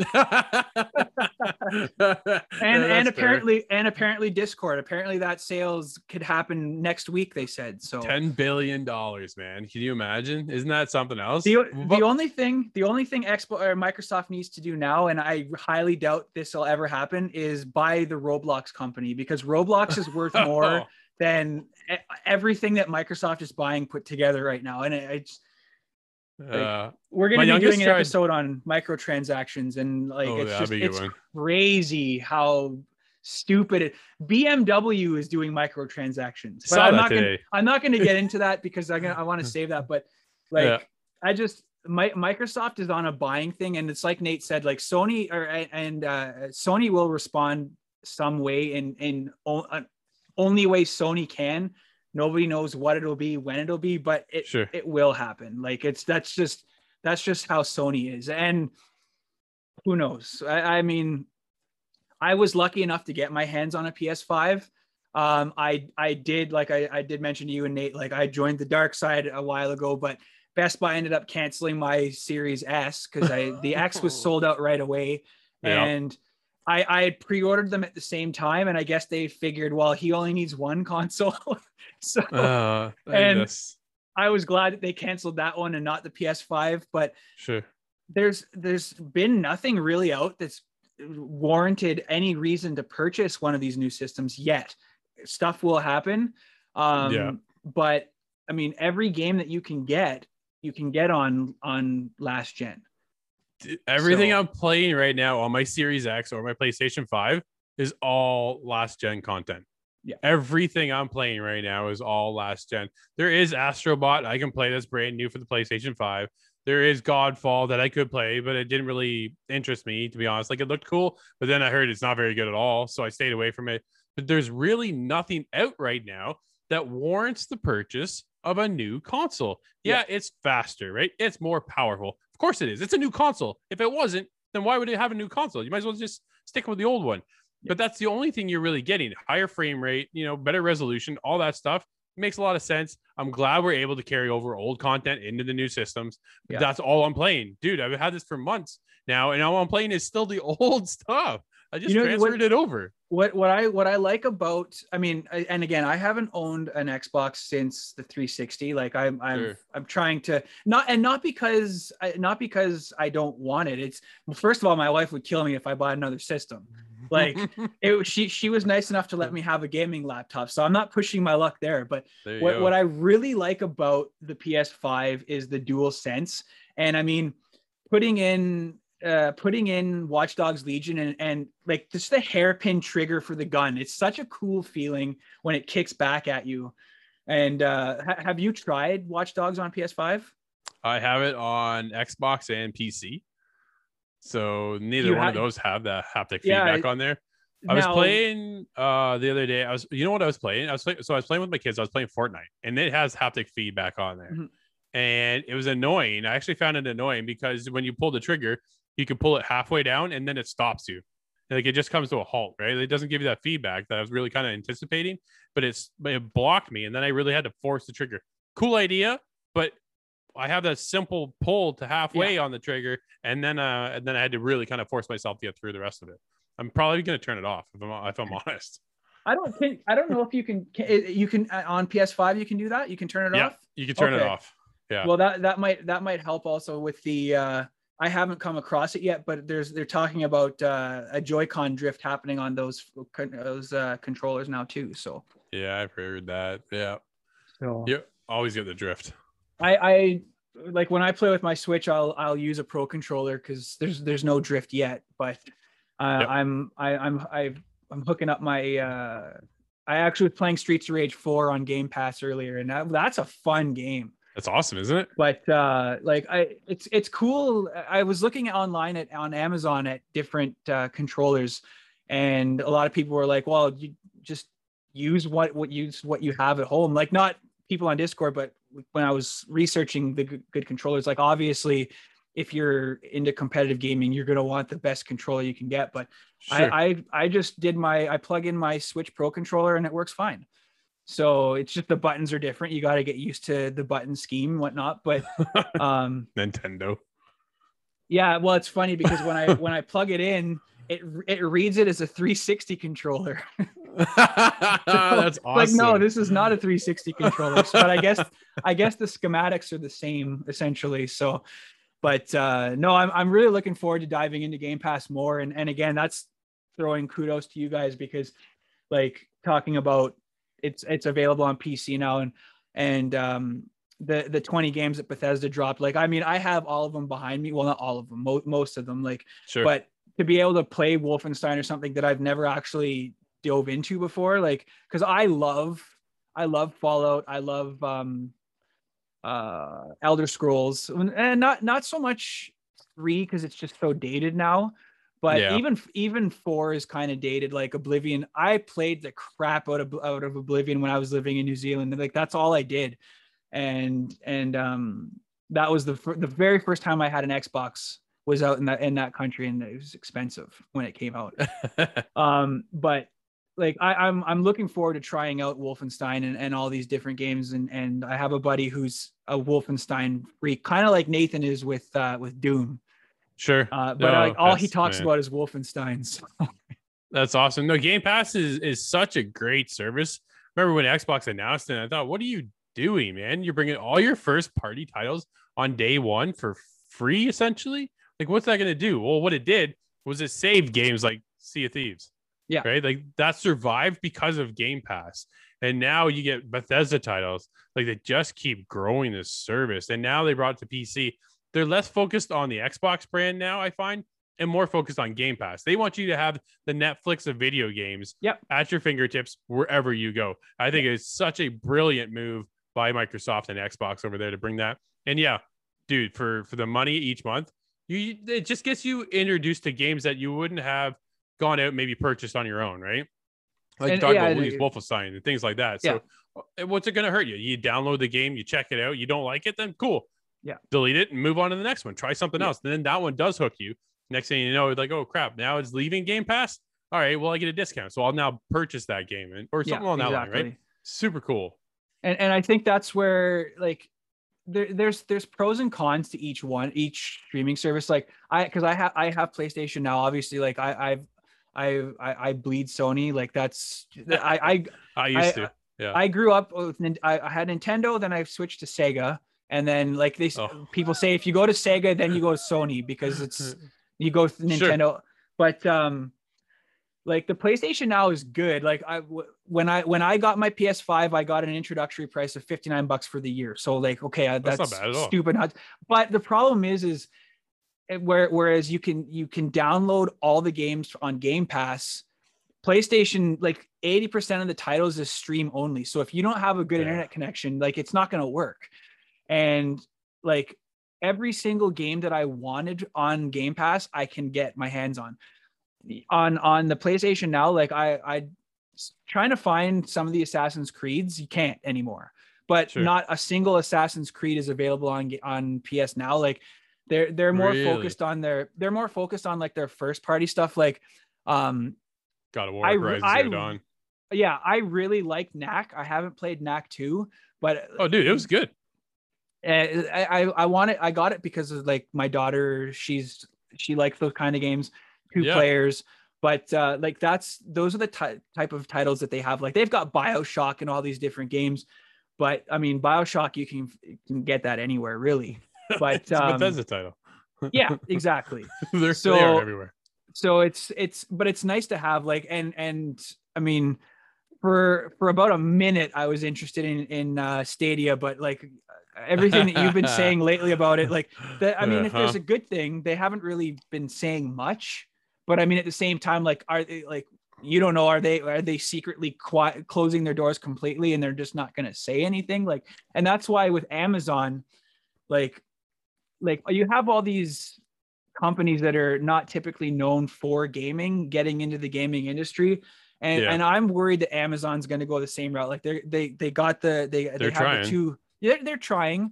and apparently Discord. Apparently that sales could happen next week. They said so. $10 billion, man. Can you imagine? Isn't that something else? The only thing Microsoft needs to do now, and I highly doubt this will ever happen, is buy the Roblox company, because Roblox is worth more than everything that Microsoft is buying put together right now. And it's we're going to be doing an episode on microtransactions, and like it's crazy how stupid it. BMW is doing microtransactions, but I'm not going to get into that because I want to save that. But like Microsoft is on a buying thing, and it's like Nate said, like Sony Sony will respond some way in only way Sony can. Nobody knows what it'll be, when it'll be, but it will happen. Like that's just how Sony is. And who knows? I mean, I was lucky enough to get my hands on a PS5. I did, like I did mention to you and Nate, like I joined the dark side a while ago, but Best Buy ended up canceling my Series S because the X was sold out right away. And I had pre-ordered them at the same time, and I guess they figured, well, he only needs one console. So I was glad that they canceled that one and not the PS5. But there's been nothing really out that's warranted any reason to purchase one of these new systems yet. Stuff will happen. But I mean, every game that you can get on last gen. Everything I'm playing right now on my Series X or my PlayStation 5 is all last gen content. Yeah. Everything I'm playing right now is all last gen. There is Astrobot I can play that's brand new for the PlayStation 5. There is Godfall that I could play, but it didn't really interest me, to be honest. Like, it looked cool, but then I heard it's not very good at all, so I stayed away from it. But there's really nothing out right now that warrants the purchase of a new console. Yeah, it's faster, right? It's more powerful. Of course it is. It's a new console. If it wasn't, then why would it have a new console? You might as well just stick with the old one. But that's the only thing you're really getting. Higher frame rate, better resolution, all that stuff. It makes a lot of sense. I'm glad we're able to carry over old content into the new systems. Yeah. That's all I'm playing. Dude, I've had this for months now, and all I'm playing is still the old stuff. I just transferred it over. What I like about, I mean, and again, I haven't owned an Xbox since the 360. Like I'm trying to not because I don't want it. It's, first of all, my wife would kill me if I bought another system. Like she was nice enough to let me have a gaming laptop, so I'm not pushing my luck there. But what I really like about the PS5 is the DualSense, and I mean, putting in Watch Dogs Legion and like just the hairpin trigger for the gun. It's such a cool feeling when it kicks back at you. And have you tried Watch Dogs on PS5? I have it on Xbox and PC. So neither one of those have the haptic feedback on there. I was playing the other day. I was playing? I was playing with my kids. I was playing Fortnite, and it has haptic feedback on there. Mm-hmm. And it was annoying. I actually found it annoying because when you pull the trigger, you can pull it halfway down and then it stops you. Like, it just comes to a halt, right? It doesn't give you that feedback that I was really kind of anticipating, but it blocked me. And then I really had to force the trigger. Cool idea, but I have that simple pull to halfway on the trigger. And then I had to really kind of force myself to get through the rest of it. I'm probably going to turn it off if I'm honest. I don't know if you can on PS5, you can do that. You can turn it off. You can turn it off. Yeah. Well, that might help also with the, I haven't come across it yet, but they're talking about a Joy-Con drift happening on those controllers now too. So yeah, I've heard that. Yeah. So always get the drift. I like when I play with my Switch, I'll use a Pro controller because there's no drift yet. But I'm hooking up my. I actually was playing Streets of Rage 4 on Game Pass earlier, and that's a fun game. That's awesome, isn't it? But like it's cool. I was looking online on Amazon at different controllers, and a lot of people were like, well, you just use what you have at home. Like, not people on Discord, but when I was researching the good controllers, like obviously if you're into competitive gaming, you're going to want the best controller you can get. But Sure. I just did I plug in my Switch Pro controller and it works fine. So it's just the buttons are different. You got to get used to the button scheme and whatnot. But Nintendo. yeah, well, it's funny because when I plug it in, it reads it as a 360 controller. That's awesome. Like, no, this is not a 360 controller. So, but I guess the schematics are the same essentially. So, but no, I'm really looking forward to diving into Game Pass more. And again, that's throwing kudos to you guys, because like talking about it's available on PC now, and the 20 games that Bethesda dropped. Like, I mean, I have all of them behind me. Well, not all of them, most of them. Like, sure. But to be able to play Wolfenstein or something that I've never actually dove into before, like, because I love Fallout. I love Elder Scrolls, and not so much 3 because it's just so dated now. But Yeah. even 4 is kind of dated. Like Oblivion, I played the crap out of Oblivion when I was living in New Zealand. Like, that's all I did, and that was the very first time I had an Xbox was out in that country, and it was expensive when it came out. But like I'm looking forward to trying out Wolfenstein and all these different games, and I have a buddy who's a Wolfenstein freak, kind of like Nathan is with Doom. Sure. But like all he talks about is Wolfenstein. So. That's awesome. No, Game Pass is such a great service. Remember when Xbox announced it, I thought, what are you doing, man? You're bringing all your first party titles on day one for free, essentially? Like, what's that going to do? Well, what it did was it saved games like Sea of Thieves. Yeah. Right? Like, that survived because of Game Pass. And now you get Bethesda titles. Like, they just keep growing this service. And now they brought it to PC. They're less focused on the Xbox brand now, I find, and more focused on Game Pass. They want you to have the Netflix of video games at your fingertips wherever you go. I think it's such a brilliant move by Microsoft and Xbox over there to bring that. And yeah, dude, for the money each month, it just gets you introduced to games that you wouldn't have gone out and maybe purchased on your own, right? Like you talk about Wolfenstein and things like that. So what's it going to hurt you? You download the game, you check it out, you don't like it, then cool. Yeah. Delete it and move on to the next one. Try something else. And then that one does hook you. Next thing you know, it's like, oh crap, now it's leaving Game Pass. All right, well, I get a discount. So I'll now purchase that game or something along that line, right? Super cool. And I think that's where like there's pros and cons to each streaming service. Like I have PlayStation now. Obviously, like I bleed Sony. Like that's I used to. Yeah. I grew up with I had Nintendo, then I switched to Sega. And then like people say, if you go to Sega, then you go to Sony because you go to Nintendo. Sure. But like the PlayStation now is good. Like when I got my PS5, I got an introductory price of $59 for the year. So like, okay, that's not bad at all. Stupid. But the problem is whereas you can download all the games on Game Pass, PlayStation, like 80% of the titles is stream only. So if you don't have a good internet connection, like it's not going to work. And like every single game that I wanted on Game Pass, I can get my hands on the PlayStation now. Like I trying to find some of the Assassin's Creeds, you can't anymore, but not a single Assassin's Creed is available on PS now. Like they're more focused on like their first party stuff. Like, God of War, Horizon Zero Dawn. Yeah. I really like Knack. I haven't played Knack 2, but oh dude, it was good. I want it. I got it because of like my daughter. She likes those kind of games, 2 players. But like those are the type of titles that they have. Like they've got BioShock and all these different games. But I mean, BioShock you can get that anywhere really. But it's a Bethesda title. Yeah, exactly. They are everywhere. So but it's nice to have like and I mean. For about a minute, I was interested in Stadia, but like everything that you've been saying lately about it, like that. I mean, if there's a good thing, they haven't really been saying much. But I mean, at the same time, like, are they like you don't know, are they secretly closing their doors completely and they're just not going to say anything? Like, and that's why with Amazon, like you have all these companies that are not typically known for gaming getting into the gaming industry. And I'm worried that Amazon's going to go the same route. Like they have the two, they're trying.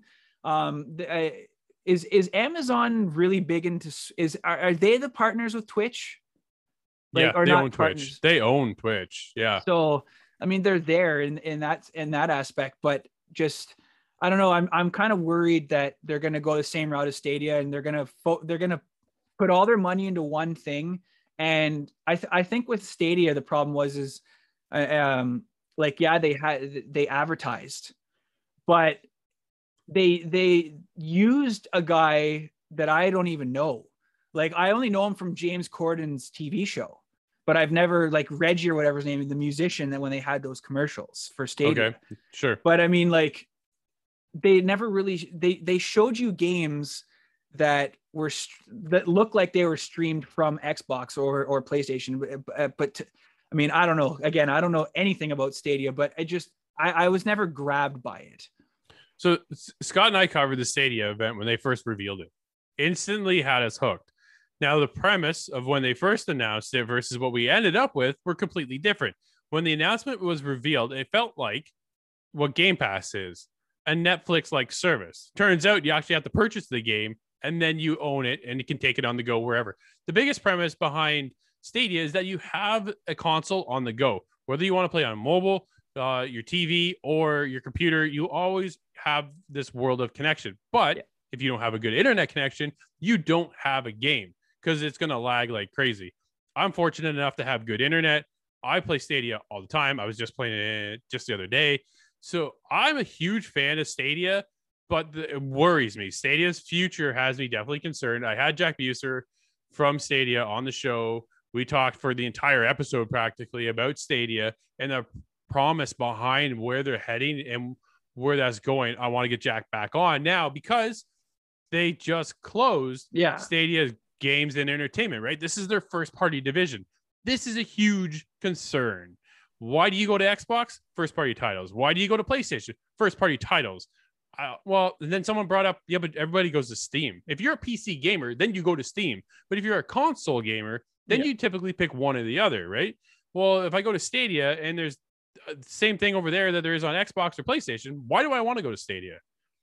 Is Amazon really big into, are they the partners with Twitch? Like, yeah, they own Twitch. They own Twitch. Yeah. So, I mean, they're there in that aspect, but just, I don't know. I'm kind of worried that they're going to go the same route as Stadia, and they're going to put all their money into one thing. And I think with Stadia, the problem is they advertised, but they used a guy that I don't even know. Like, I only know him from James Corden's TV show, but I've never, like, Reggie or whatever his name is, the musician, that when they had those commercials for Stadia. Okay, sure. But I mean, like, they never really, they showed you games that looked like they were streamed from Xbox or PlayStation. But I mean, I don't know. Again, I don't know anything about Stadia, but I was never grabbed by it. So Scott and I covered the Stadia event when they first revealed it. Instantly had us hooked. Now, the premise of when they first announced it versus what we ended up with were completely different. When the announcement was revealed, it felt like what Game Pass is, a Netflix-like service. Turns out you actually have to purchase the game, and then you own it, and you can take it on the go wherever. The biggest premise behind Stadia is that you have a console on the go. Whether you want to play on mobile, your TV, or your computer, you always have this world of connection. But if you don't have a good internet connection, you don't have a game because it's going to lag like crazy. I'm fortunate enough to have good internet. I play Stadia all the time. I was just playing it just the other day. So I'm a huge fan of Stadia, but it worries me. Stadia's future has me definitely concerned. I had Jack Buser from Stadia on the show. We talked for the entire episode practically about Stadia and the promise behind where they're heading and where that's going. I want to get Jack back on now because they just closed Stadia's games and entertainment, right? This is their first party division. This is a huge concern. Why do you go to Xbox? First party titles. Why do you go to PlayStation? First party titles. Well, then someone brought up, but everybody goes to Steam. If you're a PC gamer, then you go to Steam. But if you're a console gamer, then you typically pick one or the other, right? Well, if I go to Stadia and there's the same thing over there that there is on Xbox or PlayStation, why do I want to go to Stadia?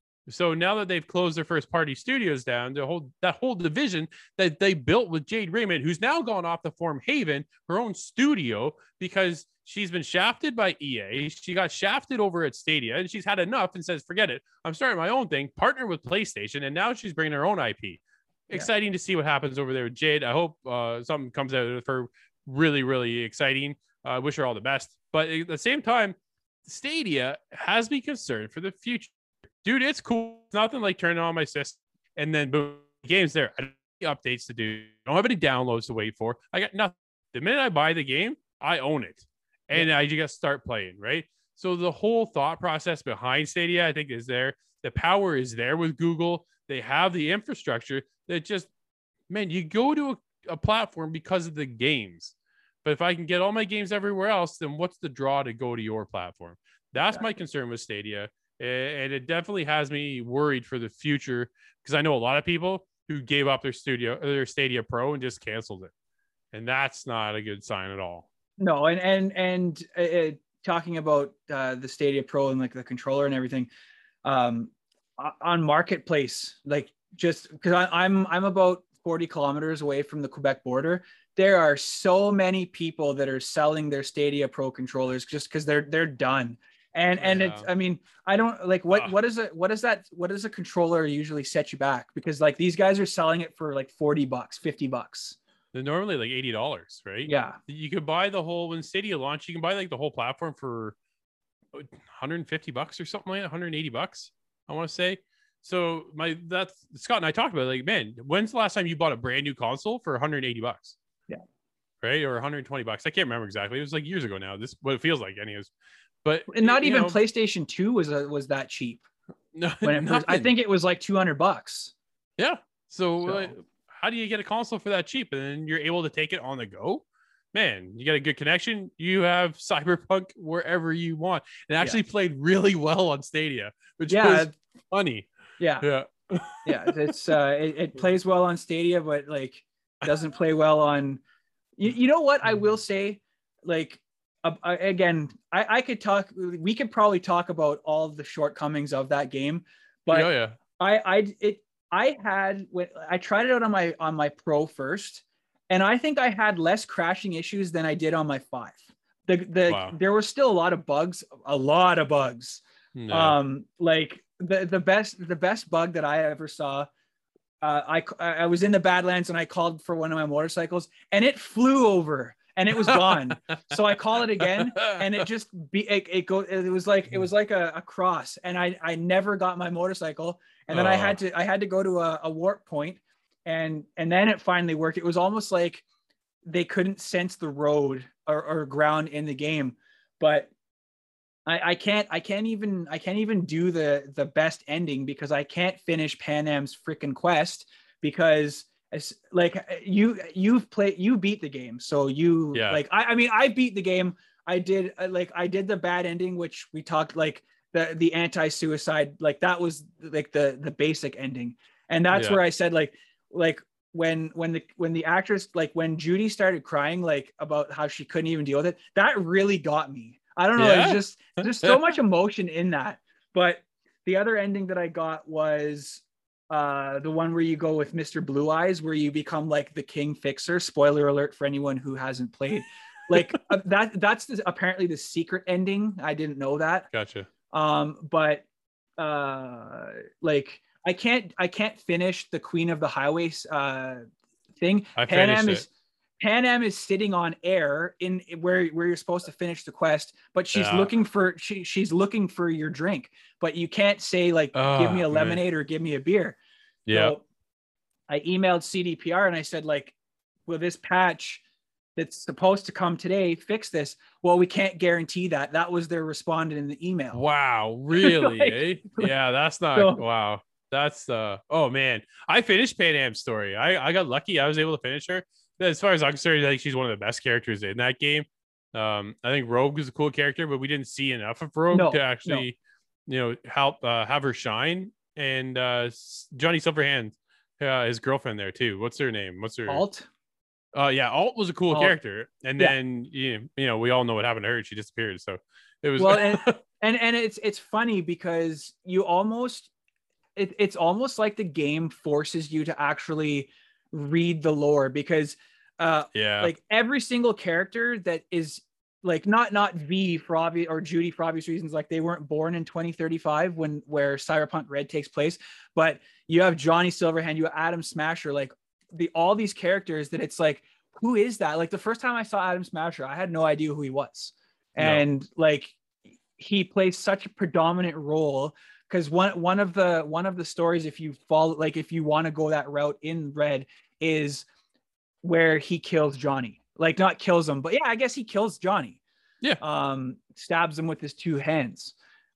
So now that they've closed their first party studios down, that whole division that they built with Jade Raymond, who's now gone off to form Haven, her own studio, because she's been shafted by EA. She got shafted over at Stadia, and she's had enough and says, forget it. I'm starting my own thing, partner with PlayStation, and now she's bringing her own IP. Yeah. Exciting to see what happens over there with Jade. I hope something comes out of her really, really exciting. I wish her all the best. But at the same time, Stadia has me concerned for the future. Dude, it's cool. It's nothing like turning on my system and then boom, the game's there. I don't have any updates to do. I don't have any downloads to wait for. I got nothing. The minute I buy the game, I own it. And I just start playing, right? So the whole thought process behind Stadia, I think, is there. The power is there with Google. They have the infrastructure that just, man, you go to a platform because of the games. But if I can get all my games everywhere else, then what's the draw to go to your platform? That's my concern with Stadia. And it definitely has me worried for the future because I know a lot of people who gave up their Stadia Pro and just canceled it. And that's not a good sign at all. No. And talking about the Stadia Pro and like the controller and everything on Marketplace, like just because I'm about 40 kilometers away from the Quebec border. There are so many people that are selling their Stadia Pro controllers just because they're done. And it's, I mean, I don't like what is a controller usually set you back? Because like these guys are selling it for like $40, $50. They're normally like $80, right? Yeah. You could buy when Stadia launched, you can buy like the whole platform for $150 or something like that, $180, I want to say. So that's Scott and I talked about it, like, man, when's the last time you bought a brand new console for $180? Yeah. Right. Or $120. I can't remember exactly. It was like years ago now. This what it feels like anyways. But and not even PlayStation 2 was that cheap. No, I think it was like $200. Yeah. So how do you get a console for that cheap? And then you're able to take it on the go. man, you got a good connection. You have Cyberpunk wherever you want. It Yeah. actually played really well on Stadia, which Yeah. was funny. Yeah. Yeah. Yeah. It's it plays well on Stadia, but like doesn't play well on. You know what I will say, like again, I could talk. We could probably talk about all of the shortcomings of that game, but Oh, yeah. I had when I tried it out on my Pro first, and I think I had less crashing issues than I did on my 5. Wow. There were still a lot of bugs. Yeah. Like the best bug that I ever saw. I was in the Badlands and I called for one of my motorcycles and it flew over and it was gone. So I call it again and it just it was like a cross, and I never got my motorcycle, and then I had to go to a warp point, and then it finally worked. It was almost like they couldn't sense the road or ground in the game, but I can't even do the best ending because I can't finish Panam's freaking quest, because it's like you beat the game, so you like I mean I beat the game. I did the bad ending, which we talked, like the anti-suicide, like that was like the basic ending, and that's where I said like when the actress, like when Judy started crying like about how she couldn't even deal with it, that really got me. I don't know. It's just there's so much emotion in that. But the other ending that I got was the one where you go with Mr. Blue Eyes, where you become like the King Fixer. Spoiler alert for anyone who hasn't played. Like that's apparently the secret ending. I didn't know that. Gotcha. But like I can't finish the Queen of the Highways thing. Pan Am is sitting on air in where you're supposed to finish the quest, but she's looking for she's looking for your drink, but you can't say like give me a lemonade or give me a beer. Yeah. So I emailed CDPR and I said like, will this patch that's supposed to come today fix this? Well, we can't guarantee that. That was their respondent in the email. Wow, really? Like, yeah, that's not wow. That's oh man. I finished Pan Am's story. I got lucky. I was able to finish her. As far as I'm concerned, I think she's one of the best characters in that game. I think Rogue is a cool character, but we didn't see enough of Rogue to actually, help have her shine. And Johnny Silverhand, his girlfriend there too. What's her name? What's her Alt? Alt was a cool character, and then we all know what happened to her. She disappeared. So it was and it's funny because you almost it's almost like the game forces you to actually read the lore, because like every single character that is like not V for obvious, or Judy for obvious reasons, like they weren't born in 2035 where Cyberpunk Red takes place, but you have Johnny Silverhand, you have Adam Smasher, like all these characters that it's like, who is that? Like the first time I saw Adam Smasher, I had no idea who he was. And like he plays such a predominant role, because one of the stories, if you follow, like if you want to go that route in Red, is where he kills Johnny. Like not kills him, but yeah, I guess he kills Johnny. Yeah. Stabs him with his 2 hands.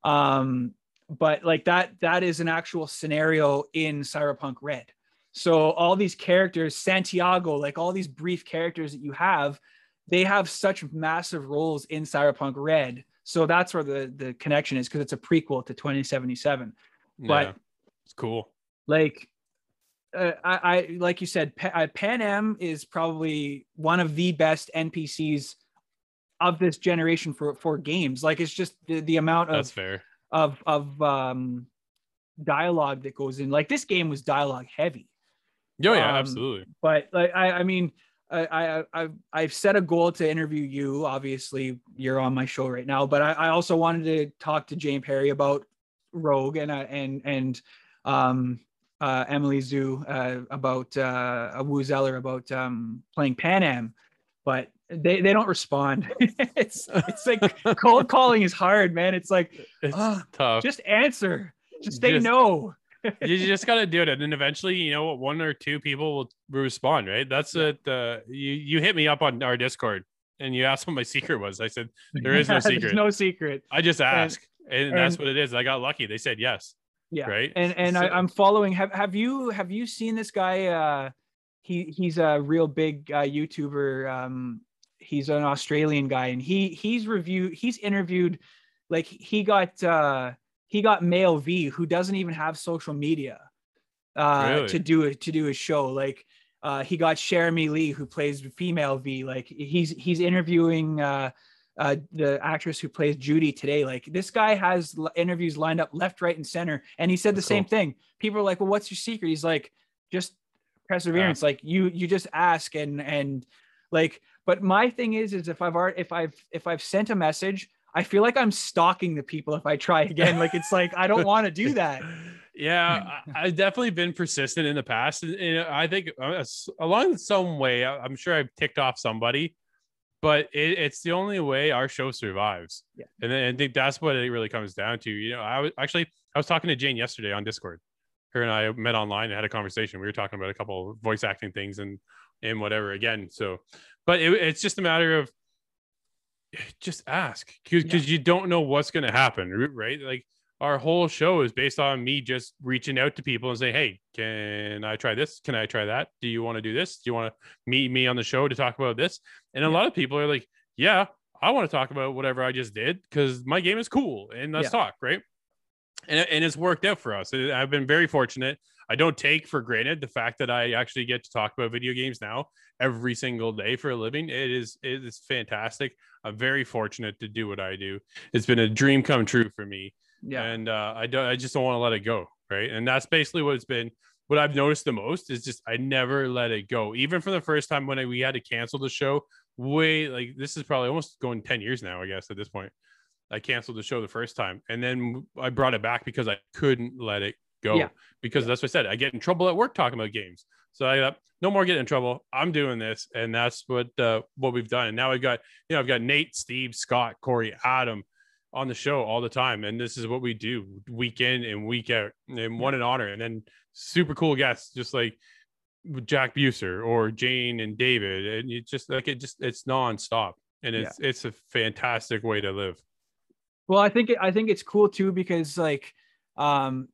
But like that is an actual scenario in Cyberpunk Red. So all these characters, Santiago, like all these brief characters that you have, they have such massive roles in Cyberpunk Red. So that's where the connection is, because it's a prequel to 2077. But it's cool. Like I like you said, Pan Am is probably one of the best NPCs of this generation for games. Like it's just the amount of that's fair of dialogue that goes in. Like this game was dialogue heavy. Oh yeah, absolutely. But like I mean, I've set a goal to interview you. Obviously, you're on my show right now, but I also wanted to talk to Jane Perry about Rogue and Emily Zhu about Wu Zeller about playing Pan Am, but they don't respond. it's like cold calling is hard, man. It's like it's tough. Just answer. Just say no. You just gotta do it, and then eventually, one or two people will respond, right? That's it. You hit me up on our Discord and you asked what my secret was. I said there is no secret. There's no secret. I just asked, and that's what it is. I got lucky. They said yes. Yeah. Right. And I'm following. Have you seen this guy? He's a real big YouTuber. he's an Australian guy, and he's interviewed, like he got Male V, who doesn't even have social media, Really? to do a show. Like he got Jeremy Lee, who plays female V. Like he's interviewing the actress who plays Judy today. Like this guy has interviews lined up left, right, and center. And he said the same thing. People are like, well, what's your secret? He's like, just perseverance. Like you just ask and like, but my thing is if I've sent a message, I feel like I'm stalking the people if I try again. Like, it's like, I don't want to do that. Yeah, I've definitely been persistent in the past. And I think along some way, I'm sure I've ticked off somebody, but it's the only way our show survives. Yeah. And I think that's what it really comes down to. You know, I was talking to Jane yesterday on Discord. Her and I met online and had a conversation. We were talking about a couple of voice acting things and whatever again. So, but it's just a matter of just ask because you don't know what's going to happen, right? Like our whole show is based on me just reaching out to people and saying, hey, can I try this? Can I try that? Do you want to do this? Do you want to meet me on the show to talk about this? And a lot of people are like, yeah, I want to talk about whatever I just did because my game is cool and let's talk, right? And it's worked out for us. I've been very fortunate. I don't take for granted the fact that I actually get to talk about video games now every single day for a living. It is fantastic. I'm very fortunate to do what I do. It's been a dream come true for me. Yeah. And I just don't want to let it go. Right. And that's basically what I've noticed the most is just, I never let it go. Even from the first time when we had to cancel the show this is probably almost going 10 years now, I guess at this point. I canceled the show the first time and then I brought it back because I couldn't let it go because that's what I said. I get in trouble at work talking about games. So I thought, no more getting in trouble. I'm doing this. And that's what we've done. And now I've got Nate, Steve, Scott, Corey, Adam on the show all the time. And this is what we do week in and week out. And what an honor. And then super cool guests, just like Jack Buser or Jane and David. And it's nonstop. And it's a fantastic way to live. Well, I think it's cool too, because like, I've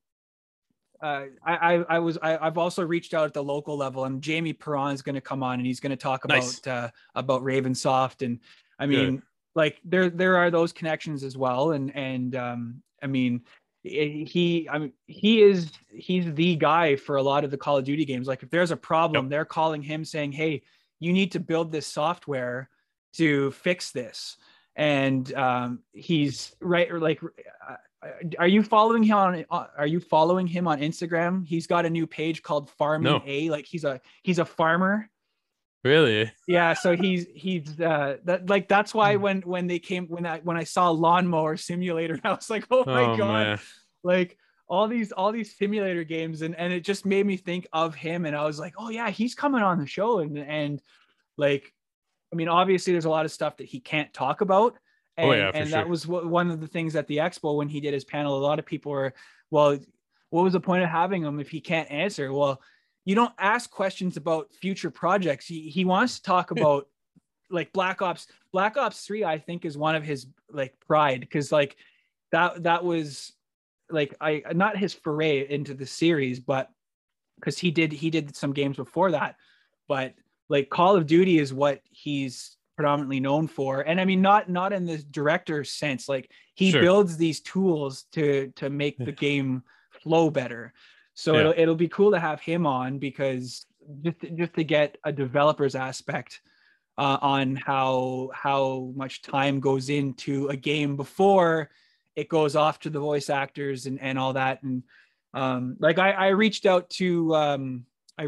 also reached out at the local level, and Jamie Perron is going to come on and he's going to talk about Ravensoft. And I mean, like there are those connections as well. And I mean, he's the guy for a lot of the Call of Duty games. Like if there's a problem, they're calling him saying, hey, you need to build this software to fix this. And he's right. Like, are you following him on Instagram? He's got a new page called Farming A. Like he's a farmer. Really? Yeah. So he's that's why when I saw Lawnmower Simulator, I was like, oh my God, man. Like all these simulator games, and it just made me think of him. And I was like, oh yeah, he's coming on the show. And like, I mean, obviously there's a lot of stuff that he can't talk about. And that was one of the things at the expo when he did his panel. A lot of people were, well, what was the point of having him if he can't answer? Well, you don't ask questions about future projects. He wants to talk about like Black Ops 3, I think is one of his like pride. Cause like that was like, not his foray into the series, but cause he did some games before that, but like Call of Duty is what he's predominantly known for. And I mean, not in the director sense, like he builds these tools to make the game flow better. So it'll be cool to have him on, because just to get a developer's aspect on how much time goes into a game before it goes off to the voice actors and all that. And like I reached out to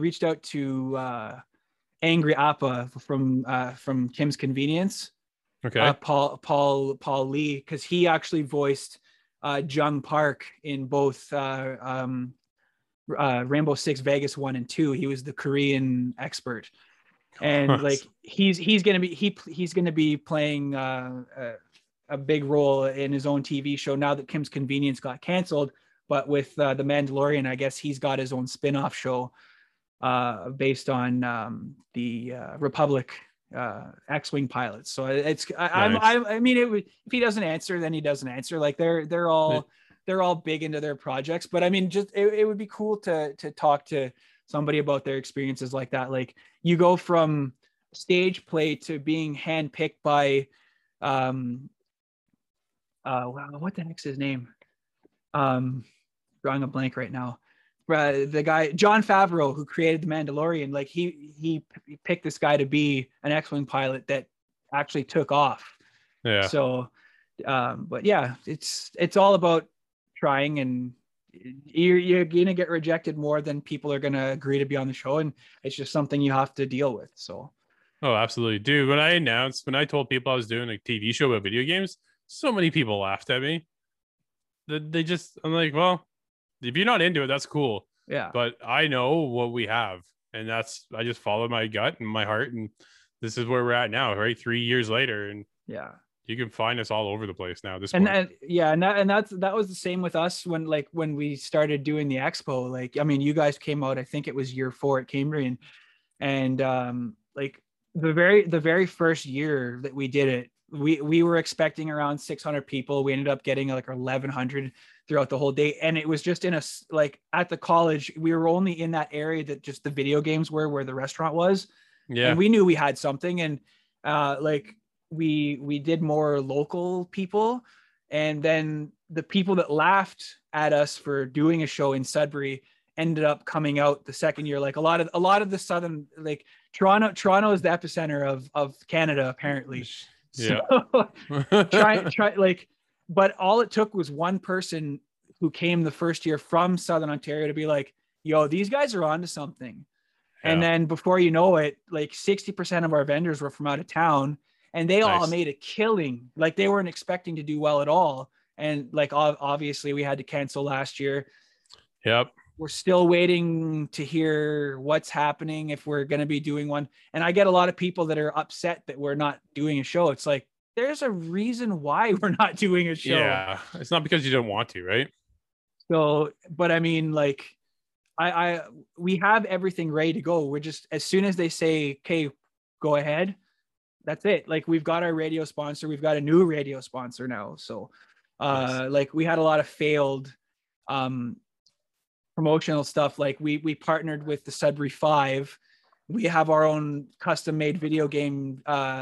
Angry Appa from Kim's Convenience. Okay. Paul Lee, because he actually voiced Jung Park in both Rainbow Six Vegas 1 and 2. He was the Korean expert. And like he's gonna be playing a big role in his own TV show now that Kim's Convenience got canceled. But with The Mandalorian, I guess he's got his own spin-off show based on the Republic X-Wing pilots. So it's I mean, if he doesn't answer, then he doesn't answer. Like they're all big into their projects. But I mean, just it would be cool to talk to somebody about their experiences like that. Like you go from stage play to being handpicked by what the heck's his name? Drawing a blank right now. The guy Jon Favreau, who created the Mandalorian, like he picked this guy to be an X-wing pilot that actually took off. Yeah. So, but yeah, it's all about trying, and you're gonna get rejected more than people are gonna agree to be on the show, and it's just something you have to deal with. So. Oh, absolutely, dude. When I told people I was doing a TV show about video games, so many people laughed at me. I'm like, well, if you're not into it, that's cool. Yeah. But I know what we have, and I just followed my gut and my heart, and this is where we're at now, right? 3 years later, and yeah, you can find us all over the place now. That was the same with us when we started doing the expo. Like, I mean, you guys came out, I think it was year 4 at Cambrian, and like the very first year that we did it, we were expecting around 600 people. We ended up getting like 1,100 throughout the whole day, and it was just like at the college. We were only in that area that just the video games were, where the restaurant was. Yeah, and we knew we had something, and like we did more local people, and then the people that laughed at us for doing a show in Sudbury ended up coming out the second year. Like a lot of the southern, like Toronto is the epicenter of Canada apparently. Yeah. So try like, but all it took was one person who came the first year from Southern Ontario to be like, yo, these guys are onto something. Yeah. And then before you know it, like 60% of our vendors were from out of town, and they all made a killing. Like they weren't expecting to do well at all. And like, obviously we had to cancel last year. Yep. We're still waiting to hear what's happening, if we're going to be doing one. And I get a lot of people that are upset that we're not doing a show. It's like, there's a reason why we're not doing a show. Yeah. It's not because you don't want to, right? So, but I mean, like, we have everything ready to go. We're just, as soon as they say, okay, go ahead, that's it. Like, we've got our radio sponsor. We've got a new radio sponsor now. So, like, we had a lot of failed, promotional stuff. Like we partnered with the Sudbury 5. We have our own custom made video game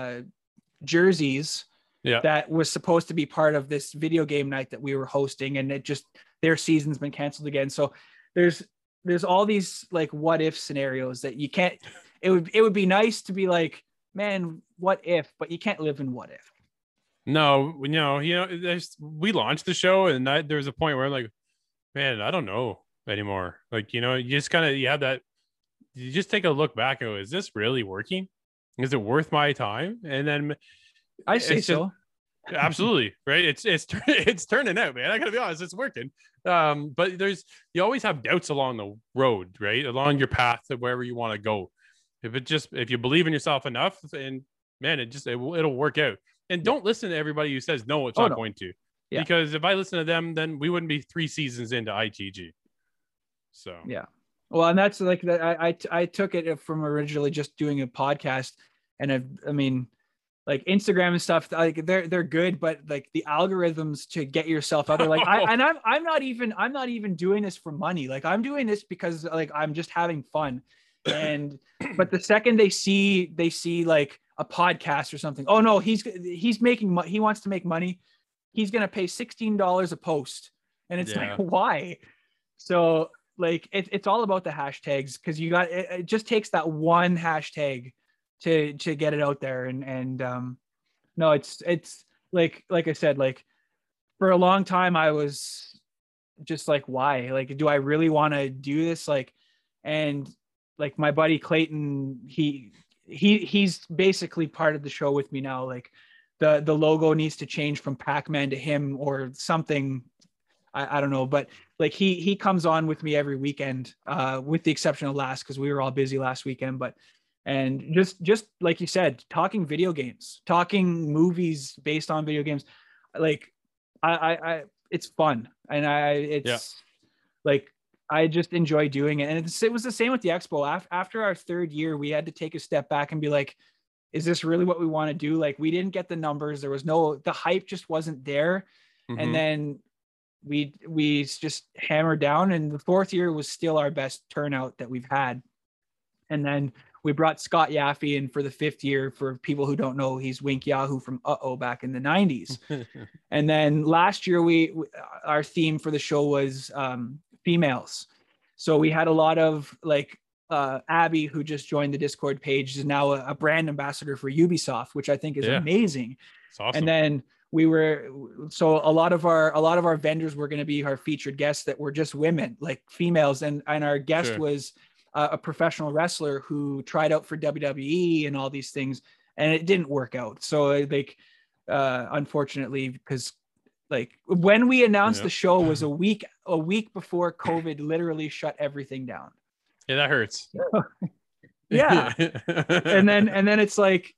jerseys that was supposed to be part of this video game night that we were hosting, and their season's been canceled again. So there's all these like what if scenarios that you can't. It would be nice to be like, man, what if? But you can't live in what if. No, we launched the show, and there was a point where I'm like, man, I don't know anymore. Like, you just kind of, you just take a look back and go, is this really working? Is it worth my time? And then I say so. Absolutely. Right. It's turning out, man. I gotta be honest, it's working. But you always have doubts along the road, right? Along your path to wherever you want to go. If you believe in yourself enough, and man, it'll work out. And don't listen to everybody who says no, it's not going to. Yeah. Because if I listen to them, then we wouldn't be 3 seasons into ITG. So yeah, well, and that's like that. I took it from originally just doing a podcast, and I mean, like Instagram and stuff, like they're good, but like the algorithms to get yourself out there, like I'm not even doing this for money. Like I'm doing this because like I'm just having fun, and but the second they see like a podcast or something, oh no, he wants to make money. He's gonna pay $16 a post, and it's like, why? So. Like it's all about the hashtags, because it just takes that one hashtag to get it out there. And no, it's like I said, like for a long time I was just like, why? Like, do I really want to do this? Like, and like my buddy Clayton, he's basically part of the show with me now. Like the logo needs to change from Pac-Man to him or something. I don't know, but like he comes on with me every weekend, with the exception of last, because we were all busy last weekend. But and just like you said, talking video games, talking movies based on video games, like I it's fun, and like I just enjoy doing it. And it was the same with the expo. After our 3rd year, we had to take a step back and be like, is this really what we want to do? Like we didn't get the numbers. There was the hype just wasn't there. Mm-hmm. And then we just hammered down, and the 4th year was still our best turnout that we've had. And then we brought Scott Yaffe in for the 5th year. For people who don't know, he's Wink Yahoo from Uh-Oh back in the 90s. And then last year, our theme for the show was females. So we had a lot of like Abby, who just joined the Discord page, is now a brand ambassador for Ubisoft, which I think is amazing. It's awesome. And then a lot of our vendors were going to be our featured guests that were just women, like females. And our guest was a professional wrestler who tried out for WWE and all these things, and it didn't work out. So like, unfortunately, because like when we announced the show was a week before COVID literally shut everything down. Yeah, that hurts. Yeah. and then it's like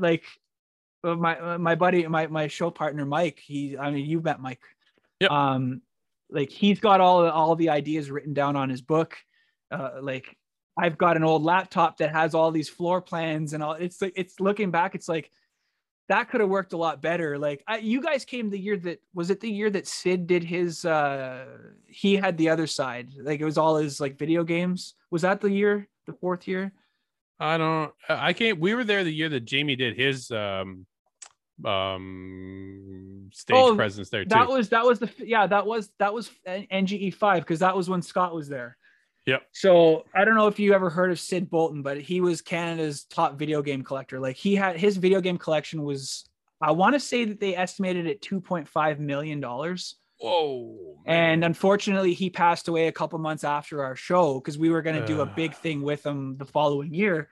my buddy, my show partner, Mike, you've met Mike. Yep. Like he's got all the ideas written down on his book. Like I've got an old laptop that has all these floor plans and all. It's looking back, it's like that could have worked a lot better. Like you guys came the year that Sid did his, he had the other side. Like it was all his like video games. Was that the 4th year? We were there the year that Jamie did his stage presence there too. That was NGE5, because that was when Scott was there. Yep. So I don't know if you ever heard of Sid Bolton, but he was Canada's top video game collector. Like he had his video game collection was, I want to say that they estimated at $2.5 million. Whoa. Man. And unfortunately, he passed away a couple months after our show, because we were going to do a big thing with him the following year.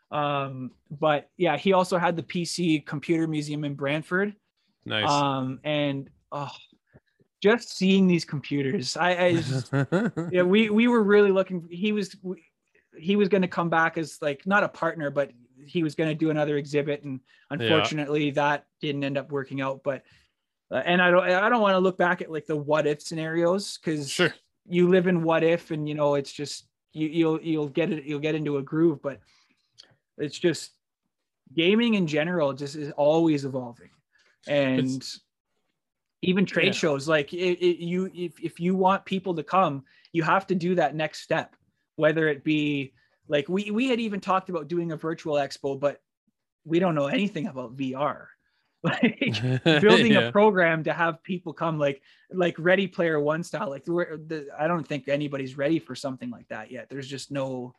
But yeah, he also had the PC Computer Museum in Brantford. Nice. And just seeing these computers, I just, yeah, we were really looking. He was going to come back as like not a partner, but he was going to do another exhibit, and unfortunately that didn't end up working out. But and I don't want to look back at like the what if scenarios, because you live in what if, and it's just you'll get into a groove. But it's just gaming in general just is always evolving, and even trade shows, like if you want people to come, you have to do that next step, whether it be like we had even talked about doing a virtual expo, but we don't know anything about VR. Like building a program to have people come, like Ready Player One style. Like I don't think anybody's ready for something like that yet. There's just no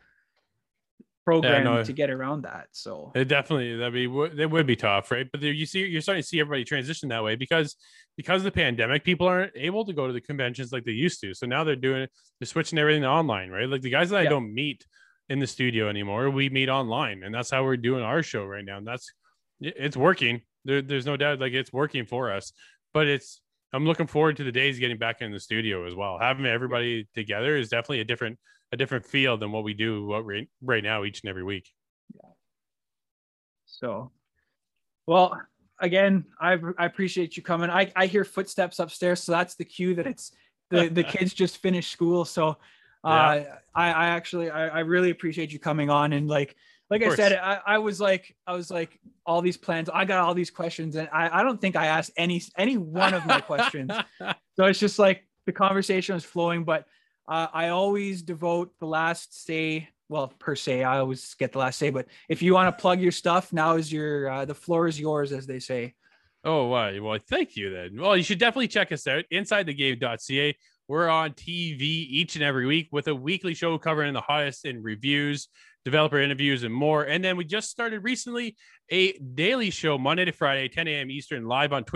program to get around that. So it definitely it would be tough, right? But you're starting to see everybody transition that way because of the pandemic. People aren't able to go to the conventions like they used to, so now they're switching everything to online, right? Like the guys that I don't meet in the studio anymore, we meet online, and that's how we're doing our show right now, and it's working. There's no doubt, like it's working for us. But I'm looking forward to the days getting back in the studio as well. Having everybody together is definitely a different feel than what we do right now each and every week. Yeah. So, well, again, I appreciate you coming. I hear footsteps upstairs, so that's the cue that it's the kids just finished school. So I really appreciate you coming on, and like I said, I was like all these plans, I got all these questions, and I don't think I asked any one of my questions. So it's just like the conversation was flowing, but I always devote the last say. Well, per se, I always get the last say, but if you want to plug your stuff, now is the floor is yours, as they say. Oh, wow. Well, thank you then. Well, you should definitely check us out, insidethegame.ca. We're on TV each and every week with a weekly show covering the hottest in reviews, developer interviews, and more. And then we just started recently a daily show Monday to Friday, 10 a.m. Eastern, live on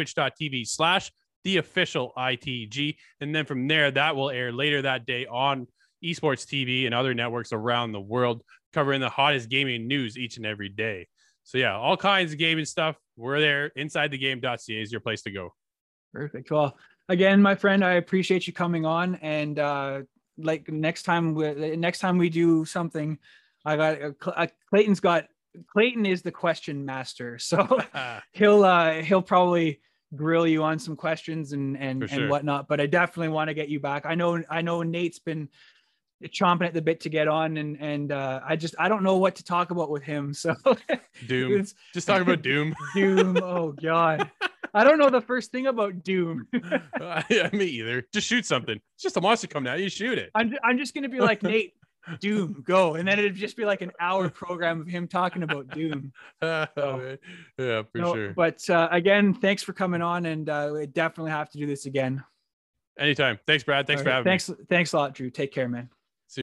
twitch.tv/theofficialitg. And then from there, that will air later that day on Esports TV and other networks around the world, covering the hottest gaming news each and every day. So yeah, all kinds of gaming stuff. We're there. Insidethegame.ca is your place to go. Perfect. Well, again, my friend, I appreciate you coming on. And like next time we do something, I got Clayton is the question master, so he'll probably grill you on some questions and whatnot. But I definitely want to get you back. I know Nate's been chomping at the bit to get on, and I don't know what to talk about with him. So Doom. Just talk about Doom. Doom. Oh God. I don't know the first thing about Doom. Yeah, me either. Just shoot something. It's just a monster coming out. You shoot it. I'm just gonna be like, Nate, Doom, go. And then it'd just be like an hour program of him talking about Doom. So, yeah, for sure. But again, thanks for coming on, and we definitely have to do this again. Anytime. Thanks, Brad. Thanks for having me. Thanks a lot, Drew. Take care, man.